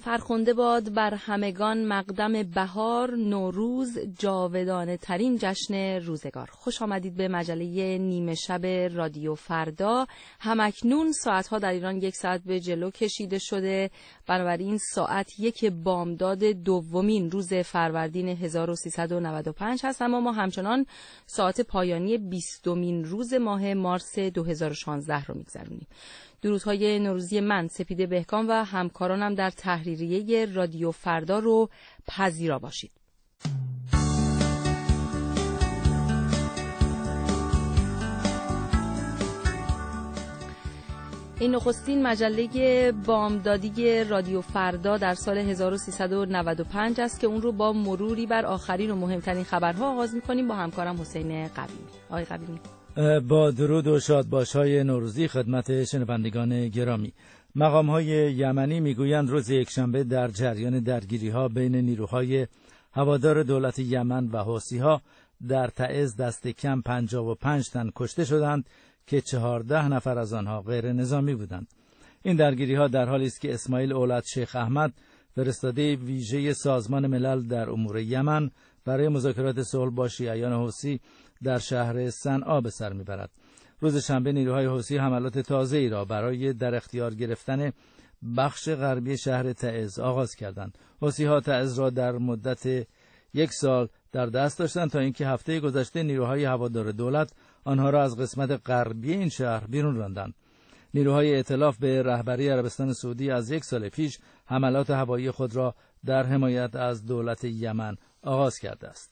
فرخنده باد بر همگان مقدم بهار، نوروز جاودانه ترین جشن روزگار. خوش آمدید به مجله نیمه شب رادیو فردا. همکنون ساعتها در ایران 1 ساعت به جلو کشیده شده، بنابراین ساعت 1 بامداد دومین روز فروردین 1395 هست، اما ما همچنان ساعت پایانی 20مین روز ماه مارس 2016 رو میگذرونیم. درودهای نوروزی من سپیده بهکام و همکارانم در تحریریه رادیو فردا رو پذیرا باشید. این نخستین مجله بامدادی رادیو فردا در سال 1395 است که اون رو با مروری بر آخرین و مهمترین خبرها آغاز می‌کنیم با همکارم حسین قویمی. آقای قویمی، با درود و شادباش‌های نوروزی خدمت شنوندگان گرامی. مقام‌های یمنی میگویند روز یکشنبه در جریان درگیری‌ها بین نیروهای هوادار دولت یمن و حوثی‌ها در تعز دست کم 55 تن کشته شدند که 14 نفر از آنها غیر نظامی بودند. این درگیری‌ها در حالی است که اسماعیل اولاد شیخ احمد، فرستاده ویژه سازمان ملل در امور یمن، برای مذاکرات صلح با شیعیان حوثی در شهر صنعا به سر میبرد. روز شنبه نیروهای حوثی حملات تازه‌ای را برای در اختیار گرفتن بخش غربی شهر تعز آغاز کردند. حوثی‌ها تعز را در مدت 1 سال در دست داشتند تا اینکه هفته گذشته نیروهای هوادار دولت آنها را از قسمت غربی این شهر بیرون راندند. نیروهای ائتلاف به رهبری عربستان سعودی از 1 سال پیش حملات هوایی خود را در حمایت از دولت یمن آغاز کرده است.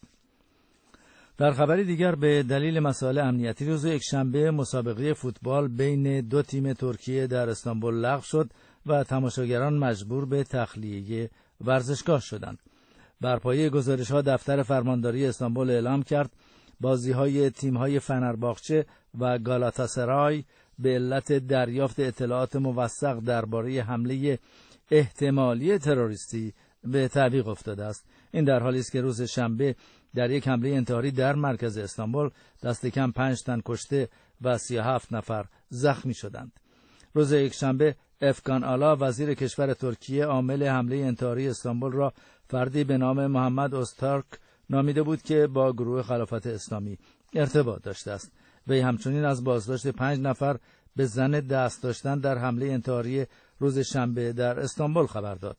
در خبری دیگر به دلیل مسائل امنیتی روز یکشنبه مسابقه فوتبال بین 2 تیم ترکیه در استانبول لغو شد و تماشاگران مجبور به تخلیه ورزشگاه شدند. بر پایه گزارش‌ها دفتر فرمانداری استانبول اعلام کرد بازی‌های تیم‌های فنرباغچه و گالاتاسرای به علت دریافت اطلاعات موثق درباره حمله احتمالی تروریستی به تعویق افتاده است. این در حالی است که روز شنبه در یک حمله انتحاری در مرکز استانبول دست کم 5 تن کشته و 37 نفر زخمی شدند. روز یکشنبه افکان آلا وزیر کشور ترکیه عامل حمله انتحاری استانبول را فردی به نام محمد اوزتارک نامیده بود که با گروه خلافت اسلامی ارتباط داشته است. وی همچنین از بازداشت 5 نفر به زن دست داشتن در حمله انتحاری روز شنبه در استانبول خبر داد.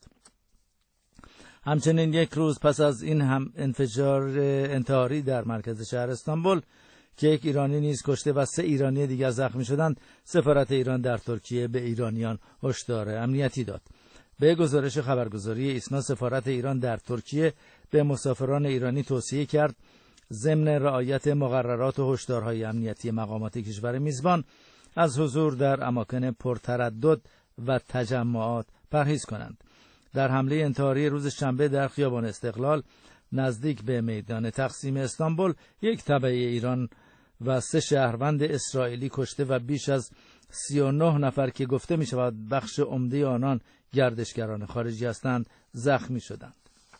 همچنین 1 روز پس از این هم انفجار انتحاری در مرکز شهر استانبول که 1 ایرانی نیز کشته و 3 ایرانی دیگر زخمی شدند، سفارت ایران در ترکیه به ایرانیان هشدار امنیتی داد. به گزارش خبرگزاری ایسنا، سفارت ایران در ترکیه به مسافران ایرانی توصیه کرد ضمن رعایت مقررات و هشدارهای امنیتی مقامات کشور میزبان از حضور در اماکن پرتردد و تجمعات پرهیز کنند. در حمله انتحاری روز شنبه در خیابان استقلال نزدیک به میدان تقسیم استانبول 1 تبع ایران و 3 شهروند اسرائیلی کشته و بیش از 39 نفر که گفته می شود بخش عمده آنان گردشگران خارجی هستند زخمی شدند.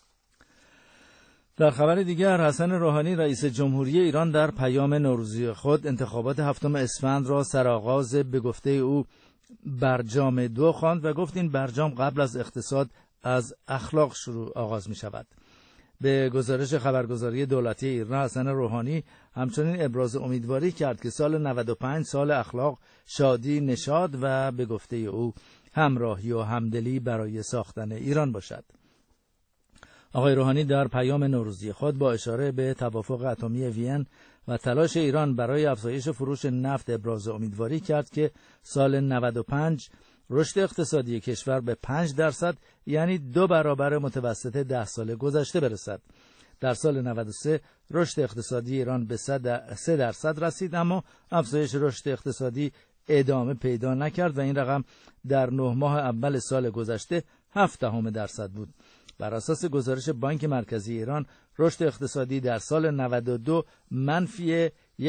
در خبر دیگر، حسن روحانی رئیس جمهوری ایران در پیام نوروزی خود انتخابات 7 اسفند را سرآغاز به گفته او برجام 2 خواند و گفت این برجام قبل از اقتصاد از اخلاق آغاز می شود. به گزارش خبرگزاری دولتی ایران، حسن روحانی همچنین ابراز امیدواری کرد که سال 95 سال اخلاق، شادی، نشاط و به گفته او همراهی و همدلی برای ساختن ایران باشد. آقای روحانی در پیام نوروزی خود با اشاره به توافق اتمی وین و تلاش ایران برای افزایش فروش نفت ابراز امیدواری کرد که سال 95 رشد اقتصادی کشور به 5% یعنی 2 برابر متوسط 10 سال گذشته برسد. در سال 93 رشد اقتصادی ایران به 3% رسید، اما افزایش رشد اقتصادی ادامه پیدا نکرد و این رقم در 9 ماه اول سال گذشته 0.7% بود. بر اساس گزارش بانک مرکزی ایران، رشد اقتصادی در سال 92 منفی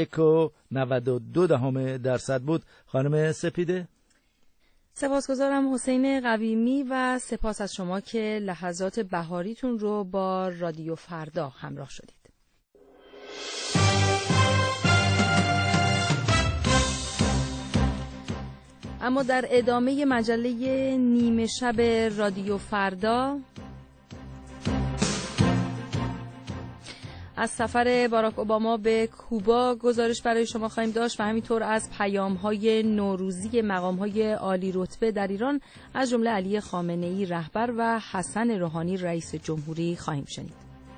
1.92% بود. خانم سپیده، سپاسگزارم حسین قویمی و سپاس از شما که لحظات بهاریتون رو با رادیو فردا همراه شدید. اما در ادامه مجله نیمه شب رادیو فردا از سفر باراک اوباما به کوبا گزارش برای شما خواهیم داشت و همینطور از پیام‌های نوروزی مقام‌های عالی رتبه در ایران از جمله علی خامنه‌ای رهبر و حسن روحانی رئیس جمهوری خواهیم شنید.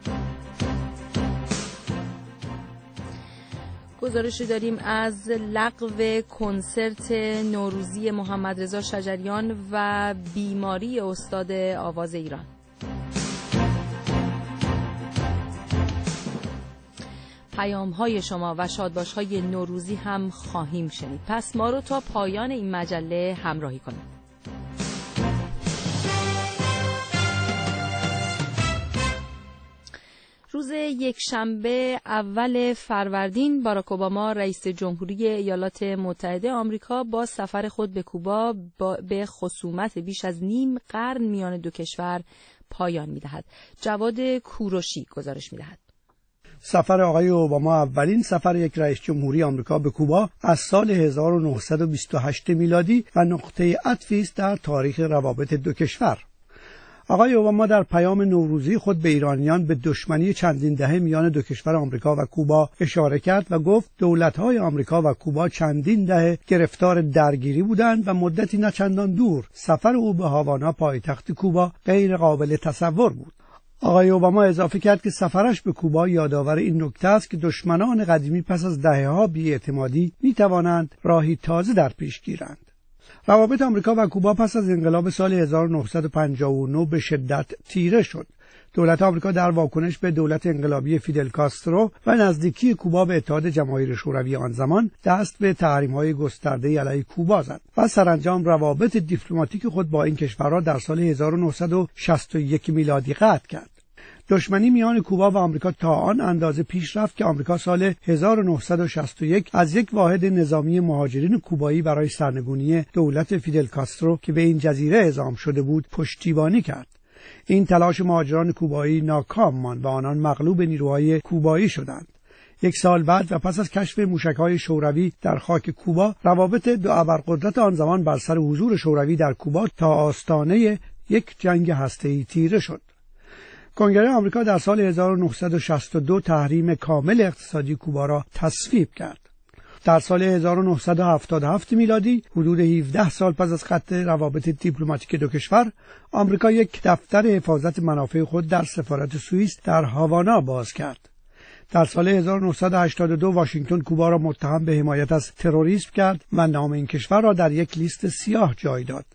گزارشی داریم از لغو کنسرت نوروزی محمد رضا شجریان و بیماری استاد آواز ایران. پیام‌های شما و شادباش‌های نوروزی هم خواهیم شنید. پس ما رو تا پایان این مجله همراهی کنید. روز یکشنبه اول فروردین باراک اوباما رئیس جمهوری ایالات متحده آمریکا با سفر خود به کوبا به خصومت بیش از نیم قرن میان دو کشور پایان می‌دهد. جواد کوروشی گزارش می‌دهد. سفر آقای اوباما اولین سفر یک رئیس جمهوری آمریکا به کوبا از سال 1928 میلادی و نقطه عطفی است در تاریخ روابط دو کشور. آقای اوباما در پیام نوروزی خود به ایرانیان به دشمنی چندین دهه میان دو کشور آمریکا و کوبا اشاره کرد و گفت دولت‌های آمریکا و کوبا چندین دهه گرفتار درگیری بودند و مدتی نه چندان دور سفر او به هاوانا پایتخت کوبا غیر قابل تصور بود. آقای اوباما اضافه کرد که سفرش به کوبا یادآور این نکته است که دشمنان قدیمی پس از دهه‌ها بی‌اعتمادی می‌توانند راهی تازه در پیش گیرند. روابط آمریکا و کوبا پس از انقلاب سال 1959 به شدت تیره شد. دولت آمریکا در واکنش به دولت انقلابی فیدل کاسترو و نزدیکی کوبا به اتحاد جماهیر شوروی آن زمان دست به تحریم‌های گسترده علیه کوبا زد و سرانجام روابط دیپلماتیک خود با این کشورها در سال 1961 میلادی قطع کرد. دشمنی میان کوبا و آمریکا تا آن اندازه پیش رفت که آمریکا سال 1961 از یک واحد نظامی مهاجرین کوبایی برای سرنگونی دولت فیدل کاسترو که به این جزیره اعزام شده بود پشتیبانی کرد. این تلاش مهاجران کوبایی ناکام ماند و آنان مغلوب نیروهای کوبایی شدند. یک سال بعد و پس از کشف موشک‌های شوروی در خاک کوبا، روابط دو ابرقدرت آن زمان بر سر حضور شوروی در کوبا تا آستانه یک جنگ هسته‌ای تیره شد. کنگره آمریکا در سال 1962 تحریم کامل اقتصادی کوبا را تصویب کرد. در سال 1977 میلادی، حدود 17 سال پس از ختم روابط دیپلماتیک دو کشور، آمریکا یک دفتر حفاظت منافع خود در سفارت سوئیس در هاوانا باز کرد. در سال 1982 واشنگتن کوبا را متهم به حمایت از تروریسم کرد و نام این کشور را در یک لیست سیاه جای داد.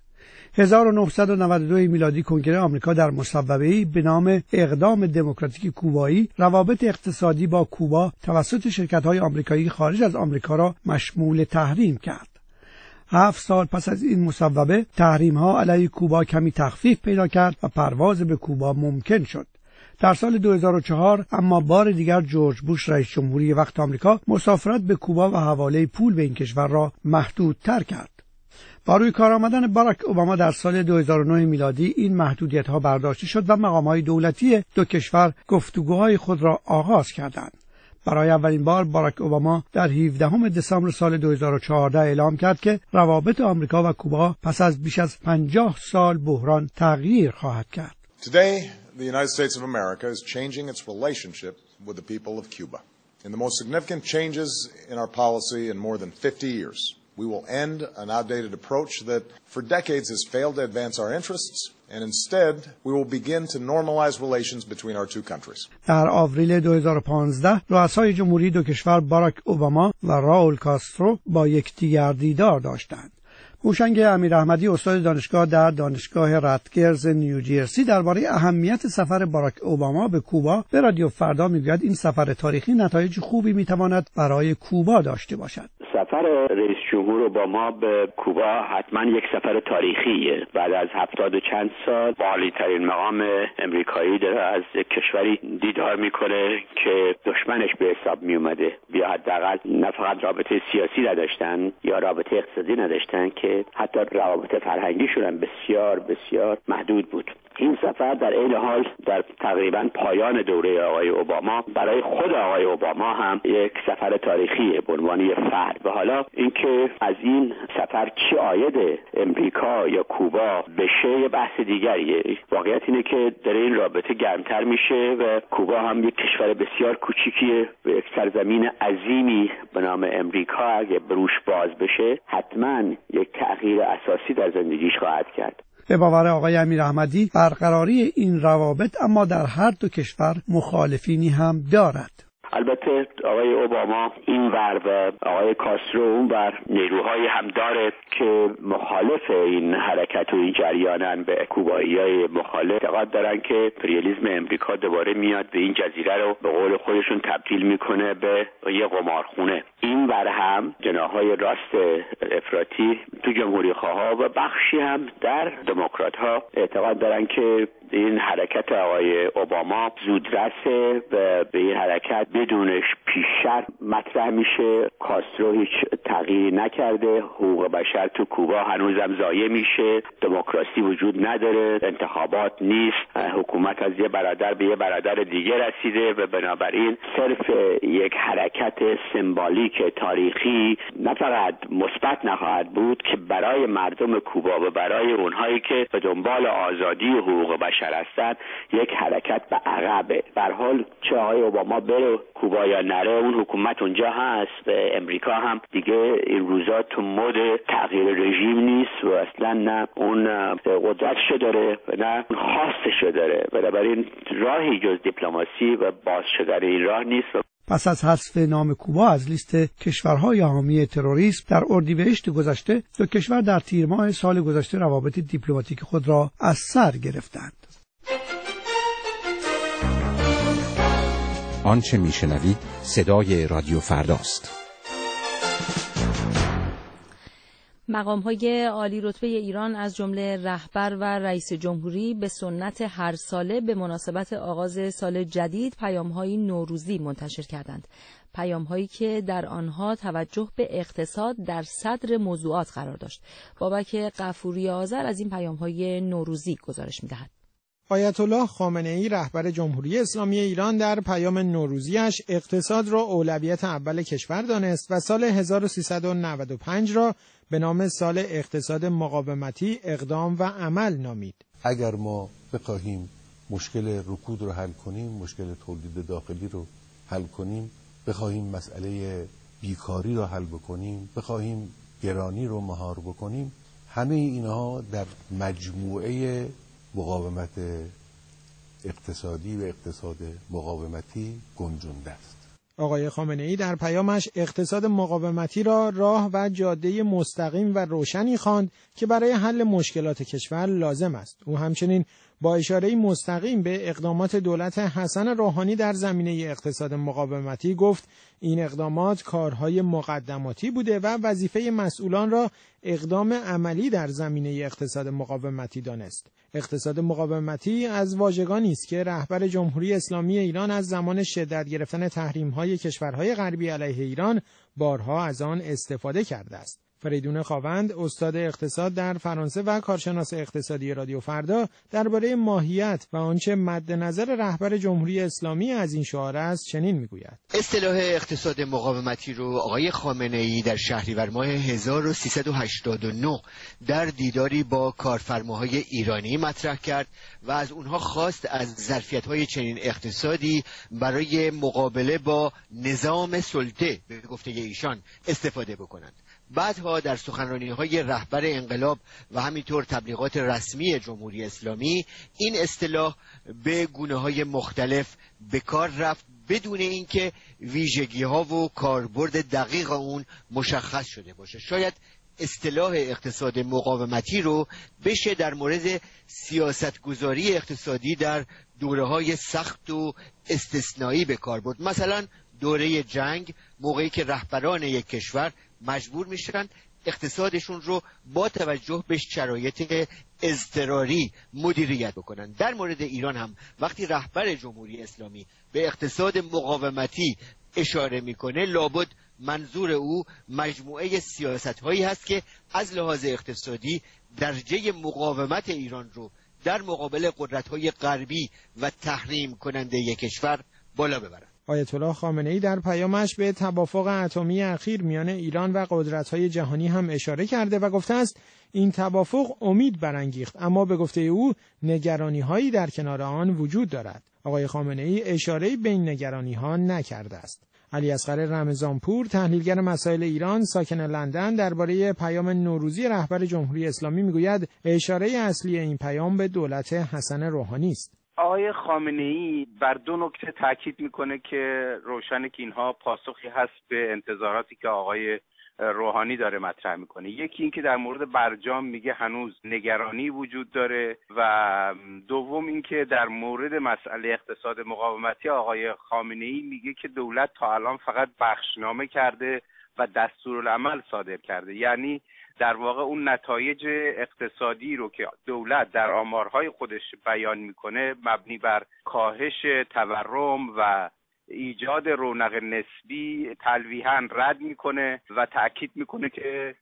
1992 میلادی کنگره آمریکا در مصوبه‌ای به نام اقدام دموکراتیک کوبایی روابط اقتصادی با کوبا توسط شرکت‌های آمریکایی خارج از آمریکا را مشمول تحریم کرد. 7 سال پس از این مصوبه تحریم‌ها علیه کوبا کمی تخفیف پیدا کرد و پرواز به کوبا ممکن شد. در سال 2004 اما بار دیگر جورج بوش رئیس جمهوری وقت آمریکا مسافرت به کوبا و حواله پول به این کشور را محدودتر کرد. با روی کار آمدن باراک اوباما در سال 2009 میلادی این محدودیت‌ها برداشته شد و مقام‌های دولتی دو کشور گفتگوهای خود را آغاز کردند. برای اولین بار باراک اوباما در 17 دسامبر سال 2014 اعلام کرد که روابط آمریکا و کوبا پس از بیش از 50 سال بحران تغییر خواهد کرد. Today, the United States of America is changing its relationship with the people of Cuba. In the most significant changes in our policy in more than 50 years. We will end an outdated approach that for decades has failed to advance our interests, and instead we will begin to normalize relations between our two countries. در آوریل 2015 رؤسای جمهوری دو کشور باراک اوباما و راول کاسترو با یکدیگر دیدار داشتند. هوشنگ امیراحمدی استاد دانشگاه در دانشگاه راتگرز نیوجرسی درباره اهمیت سفر باراک اوباما به کوبا به رادیو فردا میگوید این سفر تاریخی نتایج خوبی میتواند برای کوبا داشته باشد. سفر رئیس جمهور اوباما به کوبا حتما یک سفر تاریخیه. بعد از 70 و چند سال عالی‌ترین مقام امریکایی داره از یک کشوری دیدار میکنه که دشمنش به حساب می اومده. یا حداقل نه فقط رابطه سیاسی نداشتن یا رابطه اقتصادی نداشتن که حتی روابط فرهنگیشون هم بسیار بسیار محدود بود. این سفر در عین حال در تقریبا پایان دوره آقای اوباما برای خود آقای اوباما هم یک سفر تاریخیه به عنوان یک فرد. و حالا اینکه از این سفر چی عاید امریکا یا کوبا بشه یه بحث دیگریه. واقعیت اینه که در این رابطه گرمتر میشه و کوبا هم یک کشور بسیار کوچیکیه و یک سرزمین عظیمی به نام امریکا اگه بروش باز بشه حتما یک تغییر اساسی در زندگیش خواهد کرد. به باور آقای امیر احمدی برقراری این روابط اما در هر دو کشور مخالفینی هم دارد. البته آقای اوباما این ور و آقای کاسترو اون ور نیروهایی هم داره که مخالف این حرکت و این جریانن. به کوباییای مخالف اعتقاد دارن که امپریالیسم امریکا دوباره میاد به این جزیره رو به قول خودشون تبدیل میکنه به یه قمارخونه. این ور هم جناحهای راست افراطی تو جمهوری خواها و بخشی هم در دموکرات ها اعتقاد دارن که این حرکت آقای اوباما زودرسه و به این حرکت بدونش پیش شرط مطرح میشه. کاسترو هیچ تغییری نکرده، حقوق بشر تو کوبا هنوزم ضایع میشه، دموکراسی وجود نداره، انتخابات نیست، حکومت از یه برادر به یه برادر دیگه رسیده و بنابراین صرف یک حرکت سمبولیک تاریخی نه فقط مثبت نخواهد بود که برای مردم کوبا و برای اونهایی که به دنبال آزادی و حقوق بشر هستن یک حرکت به عقبه. به هر حال چه آقای اوباما بره کوبا یا نره اون حکومت اونجا هست و امریکا هم دیگه این روزا تو مود تغییر رژیم نیست و اصلا نه اون قدرتشو داره و نه خواستشو داره. بنابراین راهی جز دیپلماسی و باز شدن این راه نیست. پس از حذف نام کوبا از لیست کشورهای حامی تروریسم در اردیبهشت گذشته، دو کشور در تیر ماه سال گذشته روابط دیپلماتیک خود را از سر گرفتند. آنچه میشنوید صدای رادیو فرداست. مقام‌های عالی رتبه ایران از جمله رهبر و رئیس جمهوری به سنت هر ساله به مناسبت آغاز سال جدید پیام‌های نوروزی منتشر کردند. پیام‌هایی که در آنها توجه به اقتصاد در صدر موضوعات قرار داشت. بابک غفوری آذر از این پیام‌های نوروزی گزارش می‌دهد. آیت الله خامنه‌ای رهبر جمهوری اسلامی ایران در پیام نوروزیش اقتصاد را اولویت اول کشور دانست و سال 1395 را به نام سال اقتصاد مقاومتی اقدام و عمل نامید. اگر ما بخواهیم مشکل رکود رو حل کنیم، مشکل تولید داخلی رو حل کنیم، بخواهیم مسئله بیکاری رو حل بکنیم، بخواهیم گرانی رو مهار بکنیم، همه اینها در مجموعه مقاومت اقتصادی و اقتصاد مقاومتی گنجونده است. آقای خامنه‌ای در پیامش اقتصاد مقاومتی را راه و جاده مستقیم و روشنی خواند که برای حل مشکلات کشور لازم است. او همچنین با اشاره مستقیم به اقدامات دولت حسن روحانی در زمینه اقتصاد مقاومتی گفت این اقدامات کارهای مقدماتی بوده و وظیفه مسئولان را اقدام عملی در زمینه اقتصاد مقاومتی دانست. اقتصاد مقاومتی از واژگانی است که رهبر جمهوری اسلامی ایران از زمان شدت گرفتن تحریم‌های کشورهای غربی علیه ایران بارها از آن استفاده کرده است. فریدون خاوند، استاد اقتصاد در فرانسه و کارشناس اقتصادی رادیو فردا، درباره ماهیت و آنچه مد نظر رهبر جمهوری اسلامی از این شعار است چنین میگوید. اصطلاح اقتصاد مقاومتی رو آقای خامنه‌ای در شهریور ماه 1389 در دیداری با کارفرماهای ایرانی مطرح کرد و از اونها خواست از ظرفیت‌های چنین اقتصادی برای مقابله با نظام سلطه به گفته ایشان استفاده بکنند. بعدها در سخنرانی‌های رهبر انقلاب و همینطور تبلیغات رسمی جمهوری اسلامی این اصطلاح به گونه‌های مختلف به کار رفت بدون اینکه ویژگی‌ها و کاربرد دقیق اون مشخص شده باشه. شاید اصطلاح اقتصاد مقاومتی رو بشه در مورد سیاستگذاری اقتصادی در دوره‌های سخت و استثنایی به کار برد. مثلا دوره جنگ، موقعی که رهبران یک کشور مجبور میشن اقتصادشون رو با توجه به شرایط اضطراری مدیریت بکنن. در مورد ایران هم وقتی رهبر جمهوری اسلامی به اقتصاد مقاومتی اشاره میکنه، لابد منظور او مجموعه سیاست‌هایی هست که از لحاظ اقتصادی درجه مقاومت ایران رو در مقابل قدرت‌های غربی و تحریم کننده کشور بالا ببرند. آیت الله خامنه‌ای در پیامش به توافق اتمی اخیر میان ایران و قدرت‌های جهانی هم اشاره کرده و گفته است این توافق امید برانگیخت، اما به گفته او نگرانی‌هایی در کنار آن وجود دارد. آقای خامنه‌ای اشاره‌ای به این نگرانی‌ها نکرده است. علی اصغر رمضانپور، تحلیلگر مسائل ایران ساکن لندن، درباره پیام نوروزی رهبر جمهوری اسلامی میگوید اشاره اصلی این پیام به دولت حسن روحانی است. آقای خامنه‌ای بر دو نکته تاکید میکنه که روشنه که اینها پاسخی هست به انتظاراتی که آقای روحانی داره مطرح میکنه. یکی این که در مورد برجام میگه هنوز نگرانی وجود داره و دوم این که در مورد مسئله اقتصاد مقاومتی آقای خامنه‌ای میگه که دولت تا الان فقط بخشنامه کرده و دستورالعمل صادر کرده، یعنی در واقع اون نتایج اقتصادی رو که دولت در آمارهای خودش بیان میکنه مبنی بر کاهش تورم و ایجاد رونق نسبی تلویحاً رد میکنه و تأکید میکنه که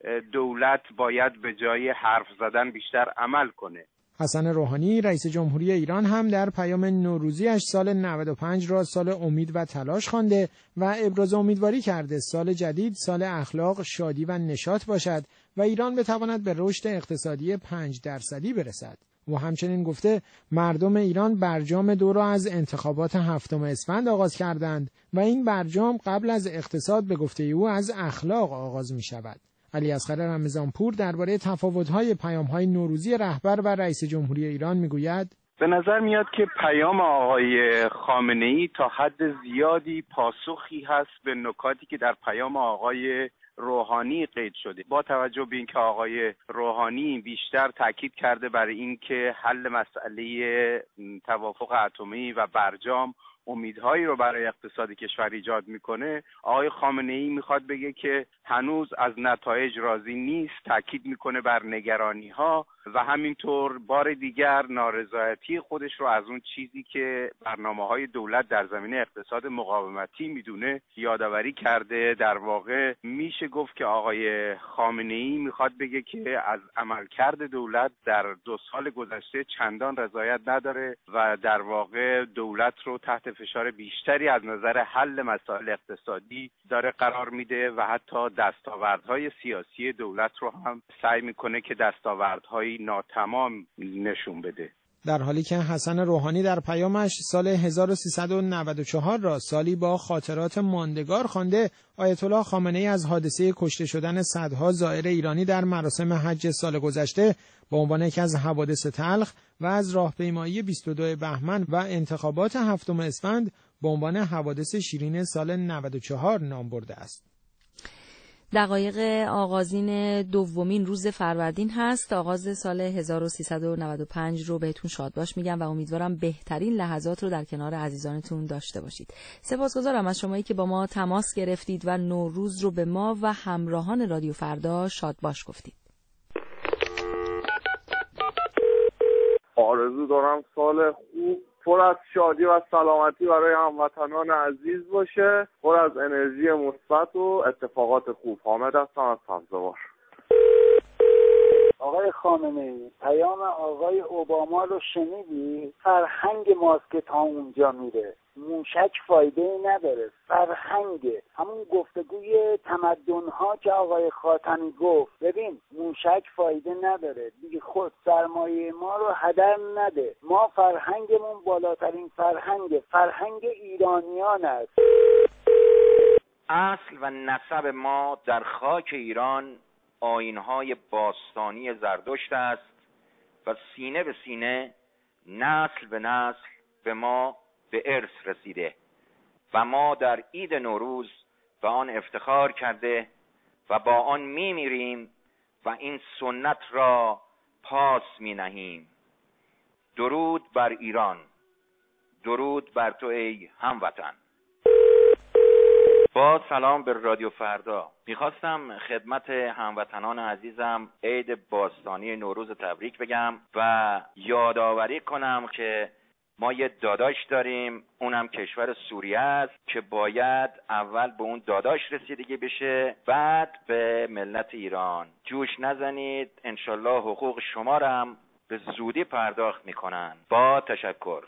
دولت باید به جای حرف زدن بیشتر عمل کنه. حسن روحانی رئیس جمهوری ایران هم در پیام نوروزیش سال 95 را سال امید و تلاش خوانده و ابراز امیدواری کرده سال جدید سال اخلاق، شادی و نشاط باشد و ایران بتواند به رشد اقتصادی 5% برسد. و همچنین گفته مردم ایران برجام 2 را از انتخابات 7 اسفند آغاز کردند و این برجام قبل از اقتصاد به گفته او از اخلاق آغاز می شود. علی اصغر رمضانپور درباره تفاوت‌های پیام‌های نوروزی رهبر و رئیس جمهوری ایران میگوید به نظر میاد که پیام آقای خامنه‌ای تا حد زیادی پاسخی هست به نکاتی که در پیام آقای روحانی قید شده. با توجه به اینکه آقای روحانی بیشتر تاکید کرده بر اینکه حل مسئله توافق اتمی و برجام امیدهایی رو برای اقتصاد کشور ایجاد میکنه، آقای خامنه‌ای میخواد بگه که هنوز از نتایج راضی نیست، تاکید میکنه بر نگرانی‌ها و همینطور بار دیگر نارضایتی خودش رو از اون چیزی که برنامه‌های دولت در زمینه اقتصاد مقاومتی میدونه یادآوری کرده. در واقع میشه گفت که آقای خامنه‌ای میخواد بگه که از عملکرد دولت در 2 سال گذشته چندان رضایت نداره و در واقع دولت رو تحت فشار بیشتری از نظر حل مسائل اقتصادی داره قرار میده و حتی دستاوردهای سیاسی دولت رو هم سعی میکنه که دستاوردهای ناتمام نشون بده. در حالی که حسن روحانی در پیامش سال 1394 را سالی با خاطرات ماندگار خوانده، آیت الله خامنه‌ای از حادثه کشته شدن صدها زائر ایرانی در مراسم حج سال گذشته به عنوان یکی از حوادث تلخ و از راهپیمایی 22 بهمن و انتخابات 7 اسفند به عنوان حوادث شیرین سال 94 نام برده است. دقایق آغازین دومین روز فروردین هست. آغاز سال 1395 رو بهتون شاد باش میگم و امیدوارم بهترین لحظات رو در کنار عزیزانتون داشته باشید. سپاسگزارم از شمایی که با ما تماس گرفتید و نوروز رو به ما و همراهان رادیو فردا شاد باش گفتید. آرزو دارم سال خوب پر از شادی و سلامتی برای هموطنان عزیز باشه، پر از انرژی مثبت و اتفاقات خوب. حامد هستم از سبزوار. آقای خامنه‌ای، پیام آقای اوباما رو شنیدی؟ فرهنگ ماست که تا اونجا میره، موشک فایده نداره، فرهنگه. همون گفتگوی تمدن‌ها که آقای خاتمی گفت، ببین موشک فایده نداره دیگه، خود سرمایه ما رو هدر نده، ما فرهنگمون بالاترین فرهنگ ایرانیان است. اصل و نسب ما در خاک ایران آیین‌های باستانی زرتشت است و سینه به سینه، نسل به نسل به ما به ارث رسیده و ما در عید نوروز به آن افتخار کرده و با آن میمیریم و این سنت را پاس می نهیم. درود بر ایران، درود بر تو ای هموطن. با سلام به رادیو فردا. میخواستم خدمت هموطنان عزیزم عید باستانی نوروز تبریک بگم و یادآوری کنم که ما یه داداش داریم، اونم کشور سوریه است که باید اول به اون داداش رسیدگی بشه، بعد به ملت ایران. جوش نزنید، انشالله حقوق شما رو هم به زودی پرداخت میکنن. با تشکر.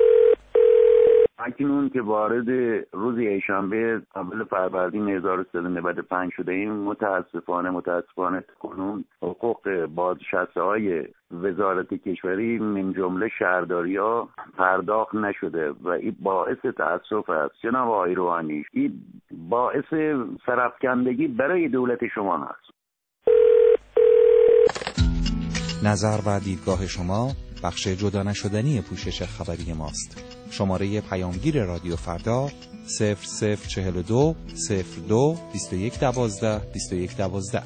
اکنون که وارد روز یکشنبه اول فروردین 1395 شده ایم، متاسفانه کنون حقوق بازنشسته‌های وزارت کشوری من جمله شهرداری‌ها پرداخت نشده و این باعث تأسف است. جناب آقای روحانی، این باعث سرافکندگی برای دولت شما هست. نظر و دیدگاه شما بخش جدا نشدنی پوشش خبری ماست. شماره پیامگیر رادیو فردا 0042 02 2112 2112.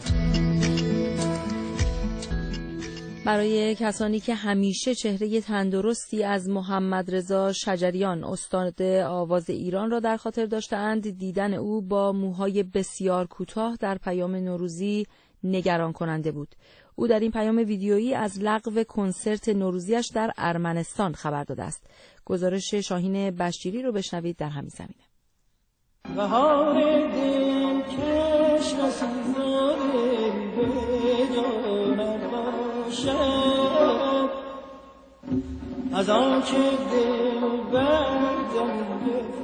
برای کسانی که همیشه چهره تندرستی از محمد رضا شجریان استاد آواز ایران را در خاطر داشته‌اند، دیدن او با موهای بسیار کوتاه در پیام نوروزی نگران کننده بود. او در این پیام ویدیویی از لغو کنسرت نوروزیش در ارمنستان خبر داده است. گزارش شاهین بشیری رو بشنوید در همین زمینه. بهار دل کش نسیزار بجانم باشد، از آن که دل بردم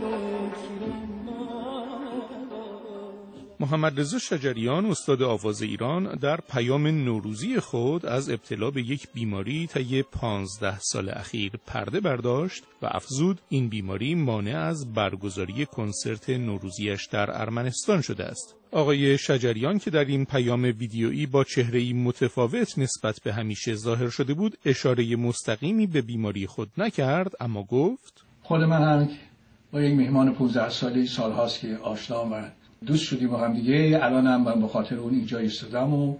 محمد رضا شجریان استاد آواز ایران در پیام نوروزی خود از ابتلا به یک بیماری طی 15 سال اخیر پرده برداشت و افزود این بیماری مانع از برگزاری کنسرت نوروزیش در ارمنستان شده است. آقای شجریان که در این پیام ویدیویی با چهره‌ای متفاوت نسبت به همیشه ظاهر شده بود، اشاره مستقیمی به بیماری خود نکرد، اما گفت: خود من هم با یک مهمان 15 ساله سالهاست که آشنام و دوست شدیم با هم دیگه. الان هم من به خاطر اون اینجا ایستادم و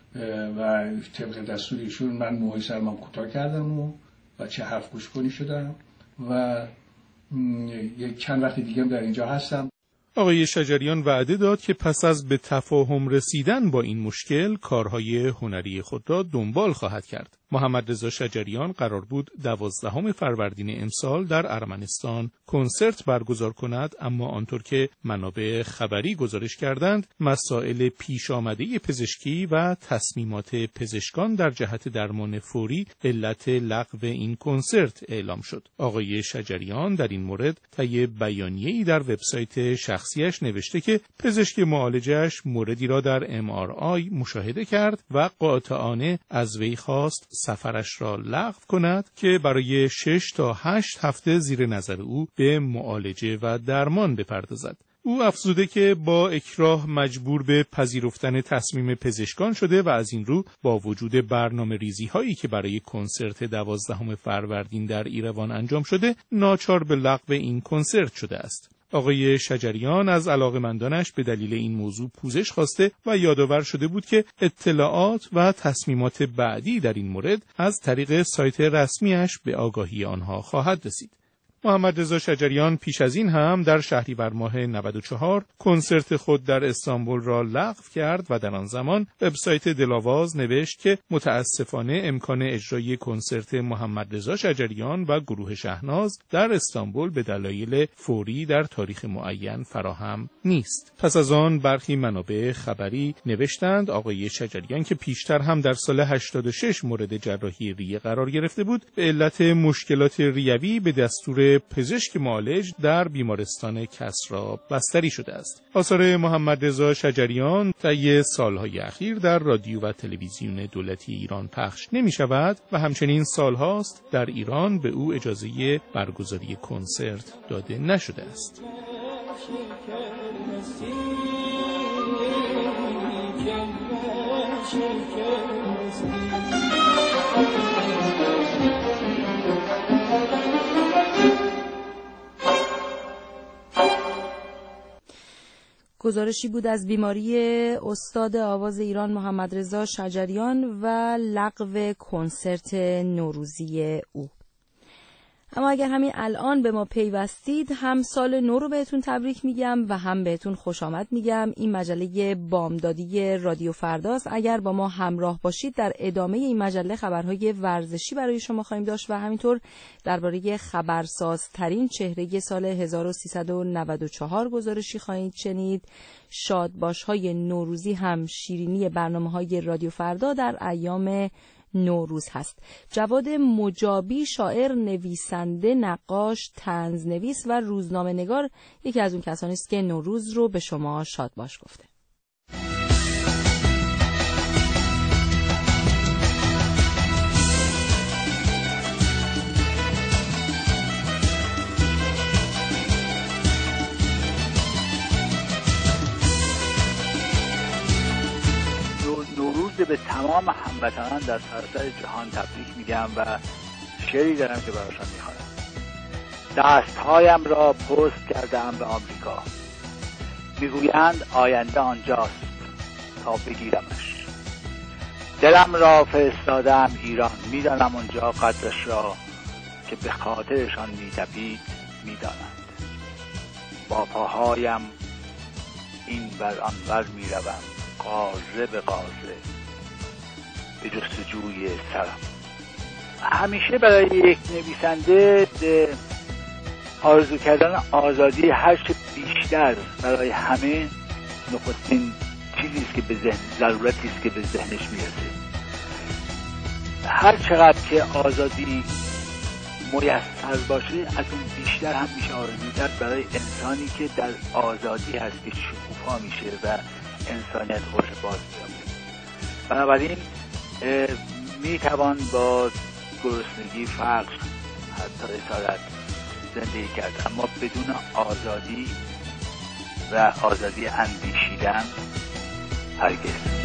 طبق دستور ایشون من موهای سرم کوتاه کردم و چه حرف گوش کنی شدم و یک چند وقت دیگه در اینجا هستم. آقای شجریان وعده داد که پس از به تفاهم رسیدن با این مشکل کارهای هنری خود را دنبال خواهد کرد. محمد رضا شجریان قرار بود 12 فروردین امسال در ارمنستان کنسرت برگزار کند، اما آنطور که منابع خبری گزارش کردند، مسائل پیش آمده پزشکی و تصمیمات پزشکان در جهت درمان فوری علت لغو این کنسرت اعلام شد. آقای شجریان در این مورد طی بیانیه‌ای در وبسایت شخصیش نوشته که پزشک معالجش موردی را در MRI مشاهده کرد و قاطعانه از وی خواست سفرش را لغو کند که برای 6 تا 8 هفته زیر نظر او به معالجه و درمان بپردازد. او افزوده که با اکراه مجبور به پذیرفتن تصمیم پزشکان شده و از این رو با وجود برنامه ریزی هایی که برای کنسرت 12 فروردین در ایروان انجام شده، ناچار به لغو این کنسرت شده است. آقای شجریان از علاقه‌مندانش به دلیل این موضوع پوزش خواسته و یادآور شده بود که اطلاعات و تصمیمات بعدی در این مورد از طریق سایت رسمیش به آگاهی آنها خواهد رسید. محمد رضا شجریان پیش از این هم در شهریور ماه 94 کنسرت خود در استانبول را لغو کرد و در آن زمان وبسایت دلاواز نوشت که متاسفانه امکان اجرای کنسرت محمد رضا شجریان و گروه شهناز در استانبول به دلایل فوری در تاریخ معین فراهم نیست. پس از آن برخی منابع خبری نوشتند آقای شجریان که پیشتر هم در سال 86 مورد جراحی ریه قرار گرفته بود، به علت مشکلات ریوی به دستور پزشک معالج در بیمارستان کسری بستری شده است. آثار محمد رضا شجریان طی سالهای اخیر در رادیو و تلویزیون دولتی ایران پخش نمی شود و همچنین سالهاست در ایران به او اجازه برگزاری کنسرت داده نشده است. گزارشی بود از بیماری استاد آواز ایران محمد رضا شجریان و لغو کنسرت نوروزی او. اما اگر همین الان به ما پیوستید، هم سال نو رو بهتون تبریک میگم و هم بهتون خوش آمد میگم. این مجله بامدادی رادیو فرداست. اگر با ما همراه باشید در ادامه این مجله خبرهای ورزشی برای شما خواهیم داشت و همینطور درباره خبرسازترین چهره سال 1394 گزارشی خواهید شنید. شادباش‌های نوروزی هم شیرینی برنامه‌های رادیو فردا در ایام نوروز هست. جواد مجابی شاعر، نویسنده، نقاش، طنزنویس و روزنامه نگار یکی از اون کسانی است که نوروز رو به شما شاد باش گفته. به تمام هموطنان در سراسر جهان تبریک میگم و شعری دارم که براشون میخوانم. دستهایم را پست کردم به آمریکا، میگویند آینده آنجاست تا بگیرمش. دلم را فرستادم ایران، میدانم آنجا قدرش را که به خاطرشان میتپید میدانند. با پاهایم این بر آن بر میروم، قازه به قازه به جستجوی سرم. همیشه برای یک نویسنده آرزو کردن آزادی هرچه بیشتر برای همه نخستین چیزی است که به ذهن، ضرورتی است که به ذهنش میرسه. هر چقدر که آزادی میسر باشه از اون بیشتر هم میشه آرزو کرد برای انسانی که در آزادی هست که شکوفا میشه و انسانیت خودش باز می‌یابه. بنابراین میتوان با گرسنگی، فقر، حتی اسارت زندگی کرد، اما بدون آزادی و آزادی اندیشیدن هرگز.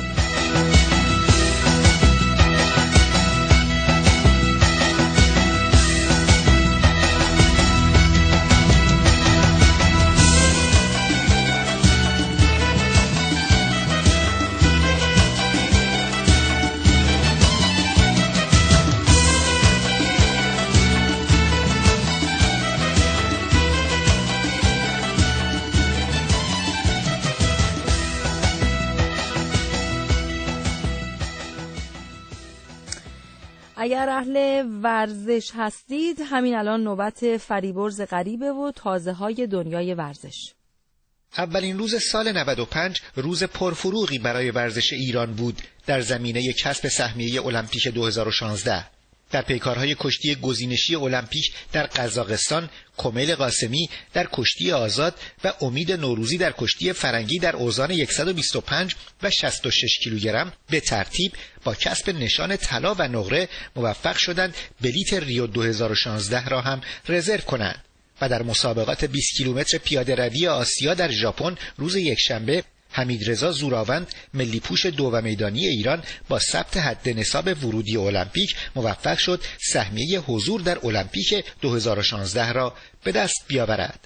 اگر اهل ورزش هستید همین الان نوبت فریبرز غریبه و تازه های دنیای ورزش. اولین روز سال 95 روز پرفروغی برای ورزش ایران بود در زمینه کسب سهمیه المپیک 2016. در پیکارهای کشتی گزینشی المپیک در قزاقستان، کمیل قاسمی در کشتی آزاد و امید نوروزی در کشتی فرنگی در اوزان 125 و 66 کیلوگرم به ترتیب با کسب نشان طلا و نقره موفق شدند بلیت ریو 2016 را هم رزرو کنند. و در مسابقات 20 کیلومتر پیاده روی آسیا در ژاپن روز یکشنبه حمیدرضا زوراوند ملی پوش دو و میدانی ایران با ثبت حد نصاب ورودی المپیک موفق شد سهمیه حضور در المپیک 2016 را به دست بیاورد.